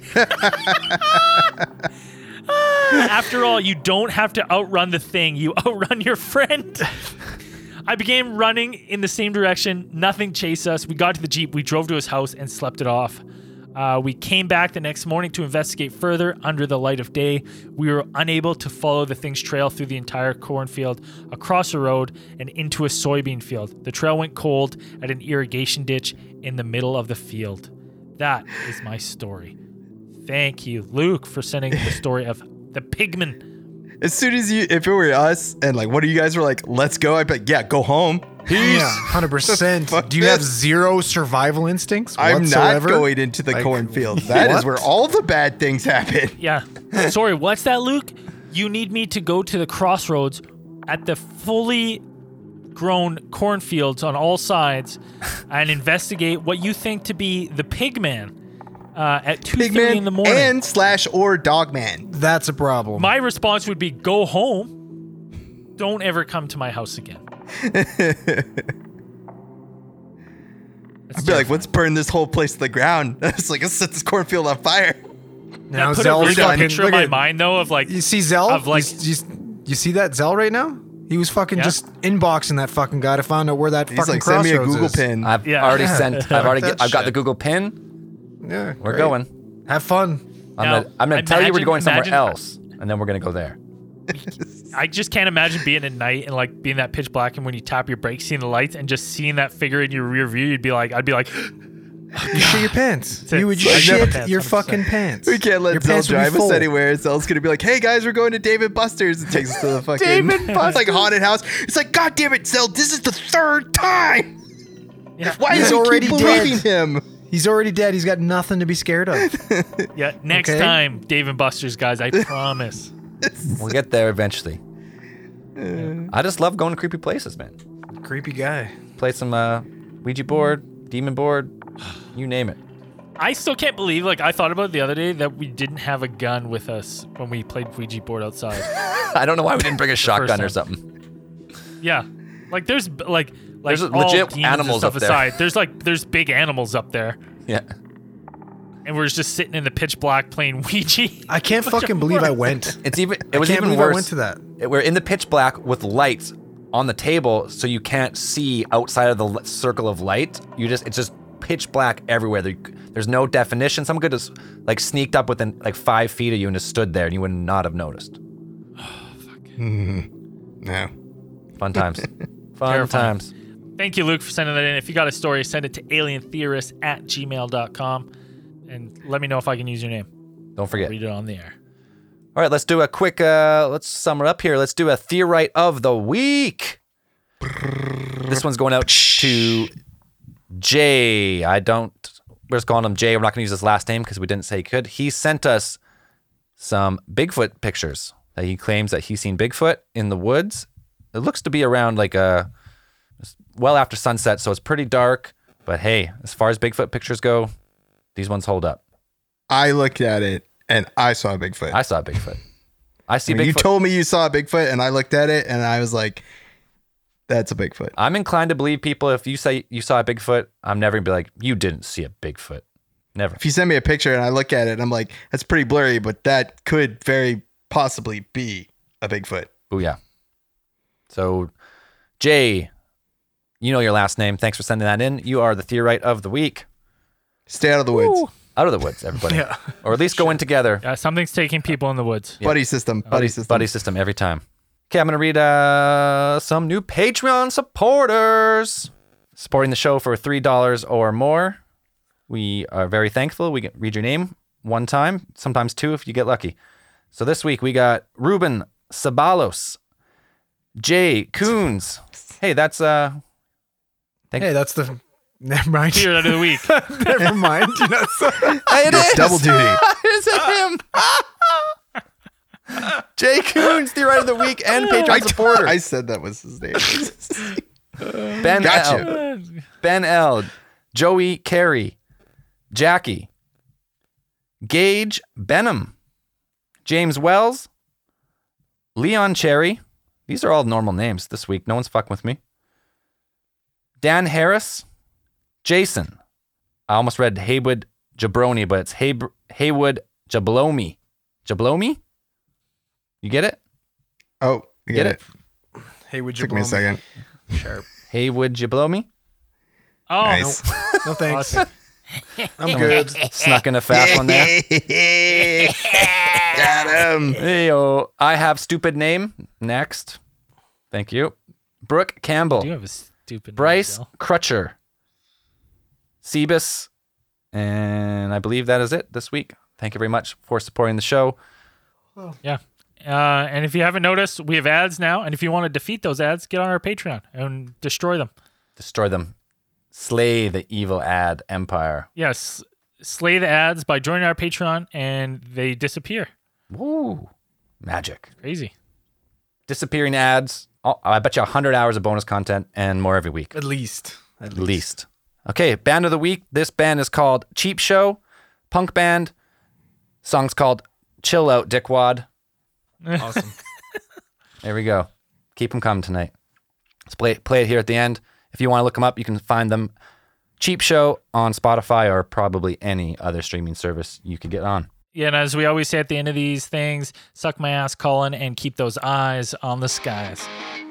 After all, you don't have to outrun the thing. You outrun your friend. I began running in the same direction. Nothing chased us. We got to the Jeep. We drove to his house and slept it off. Uh, we came back the next morning to investigate further under the light of day. We were unable to follow the thing's trail through the entire cornfield, across a road, and into a soybean field. The trail went cold at an irrigation ditch in the middle of the field. That is my story. Thank you, Luke, for sending the story of the pigman. As soon as you, if it were us and like one of you guys were like, let's go, I'd be like, yeah, go home. Yeah, one hundred percent. Fuck Do you have this. zero survival instincts I'm whatsoever? not going into the Like, cornfield. That is what? where all the bad things happen. Yeah. Sorry, what's that, Luke? You need me to go to the crossroads at the fully grown cornfields on all sides and investigate what you think to be the pigman uh, at two thirty in the Pigman morning. and slash or Dogman. That's a problem. My response would be go home. Don't ever come to my house again. I'd be like, let's burn this whole place to the ground. It's like, let's set this cornfield on fire. now Put a Zell's really good fucking. picture in Look my at, mind, though, of like, you see Zell? of like- you, you, you see that Zell right now? He was fucking Yeah. just inboxing that fucking guy to find out where that He's fucking like, send me a crossroads Google is. pin. I've Yeah. already sent. I've already. That Get, I've got shit. the Google pin. Yeah, We're great. going. Have fun. I'm Now, gonna. I'm gonna tell you we're imagine- going somewhere imagine- else, and then we're gonna go there. I just can't imagine being at night and like being that pitch black and when you tap your brakes, seeing the lights and just seeing that figure in your rear view, you'd be like, I'd be like, You shit your pants. it. You would I'd never shit pants, your one hundred percent. fucking pants. We can't let Your Zell pants would be drive us full. anywhere. Zell's gonna be like, "Hey guys, we're going to David Buster's." It takes us to the fucking David It's like a haunted house. It's like, God damn it, Zell! This is the third time. yeah, Why He's is he already keep dead. believing him? He's already dead. He's got nothing to be scared of. yeah. Next Okay. time, Dave and Buster's, guys, I promise. We'll get there eventually. I just love going to creepy places, man. Creepy guy. Play some uh, Ouija board, demon board, you name it. I still can't believe, like, I thought about it the other day that we didn't have a gun with us when we played Ouija board outside. I don't know why we didn't bring a shotgun time. or something. Yeah, like there's like like There's all legit demons and animals stuff up there. aside. There's like there's big animals up there, Yeah. and we're just sitting in the pitch black playing Ouija. I can't fucking believe I went. It's even. It I was can't even believe worse. I went to that. It- We're in the pitch black with lights on the table, so you can't see outside of the l- circle of light. You just it's just pitch black everywhere. There, there's no definition. Someone could just like sneaked up within like five feet of you and just stood there, and you would not have noticed. No. Fun times. Fun Terrifying. times. Thank you, Luke, for sending that in. If you got a story, send it to alientheorist at gmail dot com and let me know if I can use your name. Don't forget. Read it on the air. All right, let's do a quick. Uh, let's sum it up here. Let's do a theorite of the week. This one's going out to Jay. I don't. We're just calling him Jay. We're not going to use his last name because we didn't say he could. He sent us some Bigfoot pictures that he claims that he's seen Bigfoot in the woods. It looks to be around like a well after sunset, so it's pretty dark. But hey, as far as Bigfoot pictures go, these ones hold up. I looked at it and I saw a Bigfoot. I saw a Bigfoot. I see I mean, Bigfoot. you told me you saw a Bigfoot, and I looked at it and I was like, "That's a Bigfoot." I'm inclined to believe people. If you say you saw a Bigfoot, I'm never gonna be like, you didn't see a Bigfoot. Never. If you send me a picture and I look at it, and I'm like, "That's pretty blurry," but that could very possibly be a Bigfoot. Booyah. So, Jay, you know your last name. Thanks for sending that in. You are the theorite of the week. Stay out of the woods. Out of the woods, everybody. Yeah. Or at least go in together. Yeah, something's taking people in the woods. Buddy system. Buddy system. Buddy system every time. Okay, I'm going to read uh, some new Patreon supporters. Supporting the show for three dollars or more. We are very thankful. We get, read your name one time, sometimes two if you get lucky. So this week we got Ruben Sabalos, Jay Coons. Hey, that's uh. Thank Hey, that's the. Never mind. Hero of the week. Never mind. You know, so- Hey, it It's is. double duty. Is it him? Jay Coons, the Right of the Week and I, Patreon supporter. I said that was his name. Ben Gotcha. L. Ben L. Joey Carey. Jackie. Gage Benham. James Wells. Leon Cherry. These are all normal names this week. No one's fucking with me. Dan Harris. Jason. I almost read Haywood Jabroni, but it's Hay- Haywood Jablomi. Jablomi? You get it? Oh, you Get get it? it. hey, would you Took me a blow me? second. Sharp. Haywood Jablomi? Oh, Nice. No thanks. awesome. I'm good. Snuck in a fast one there. Got him. Hey, I have stupid name. Next. Thank you. Brooke Campbell. Do you have a stupid Bryce name, Crutcher. Sebus. And I believe that is it this week. Thank you very much for supporting the show. Bill? Yeah. Uh, and if you haven't noticed, we have ads now. And if you want to defeat those ads, get on our Patreon and destroy them. Destroy them. Slay the evil ad empire. Yes. Slay the ads by joining our Patreon and they disappear. Woo. Magic. Crazy. Disappearing ads. Oh, I bet you one hundred hours of bonus content and more every week. At least. At At least. Okay, band of the week. This band is called Cheap Show, punk band. Song's called Chill Out, Dickwad. Awesome. There we go. Keep them coming tonight. Let's play, play it here at the end. If you want to look them up, you can find them Cheap Show on Spotify or probably any other streaming service you could get on. Yeah, and as we always say at the end of these things, suck my ass, Colin, and keep those eyes on the skies.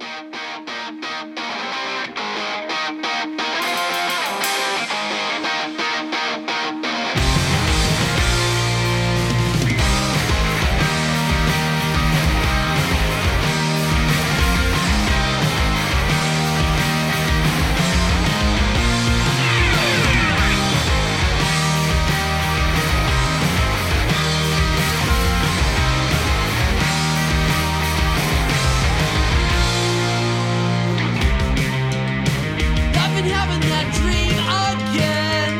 I've been having that dream again.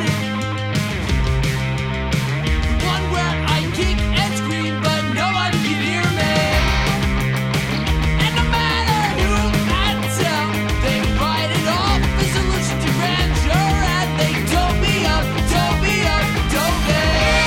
One where I kick and scream, but nobody can hear me. And no matter who I tell, they write it off as a solution to grandeur, and they told me up, told me up, told me.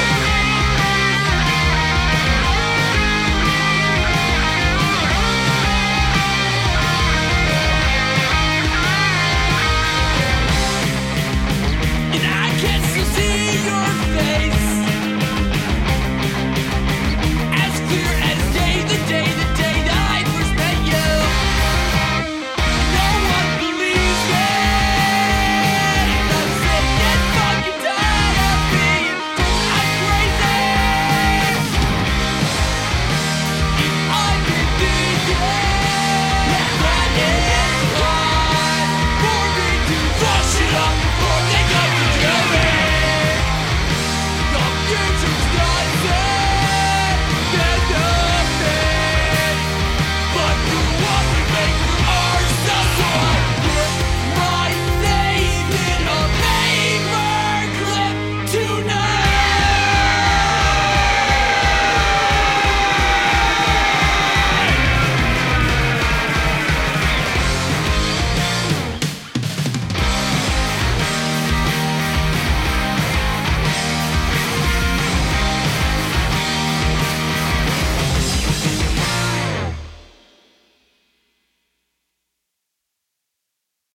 And I can still see your face, as clear as day, the day, the day that I first met you. No one believes me. I'm sick and fucking tired of being told I'm crazy. I've been thinking that it's hard for me to rush it up before they come to kill me. Come here to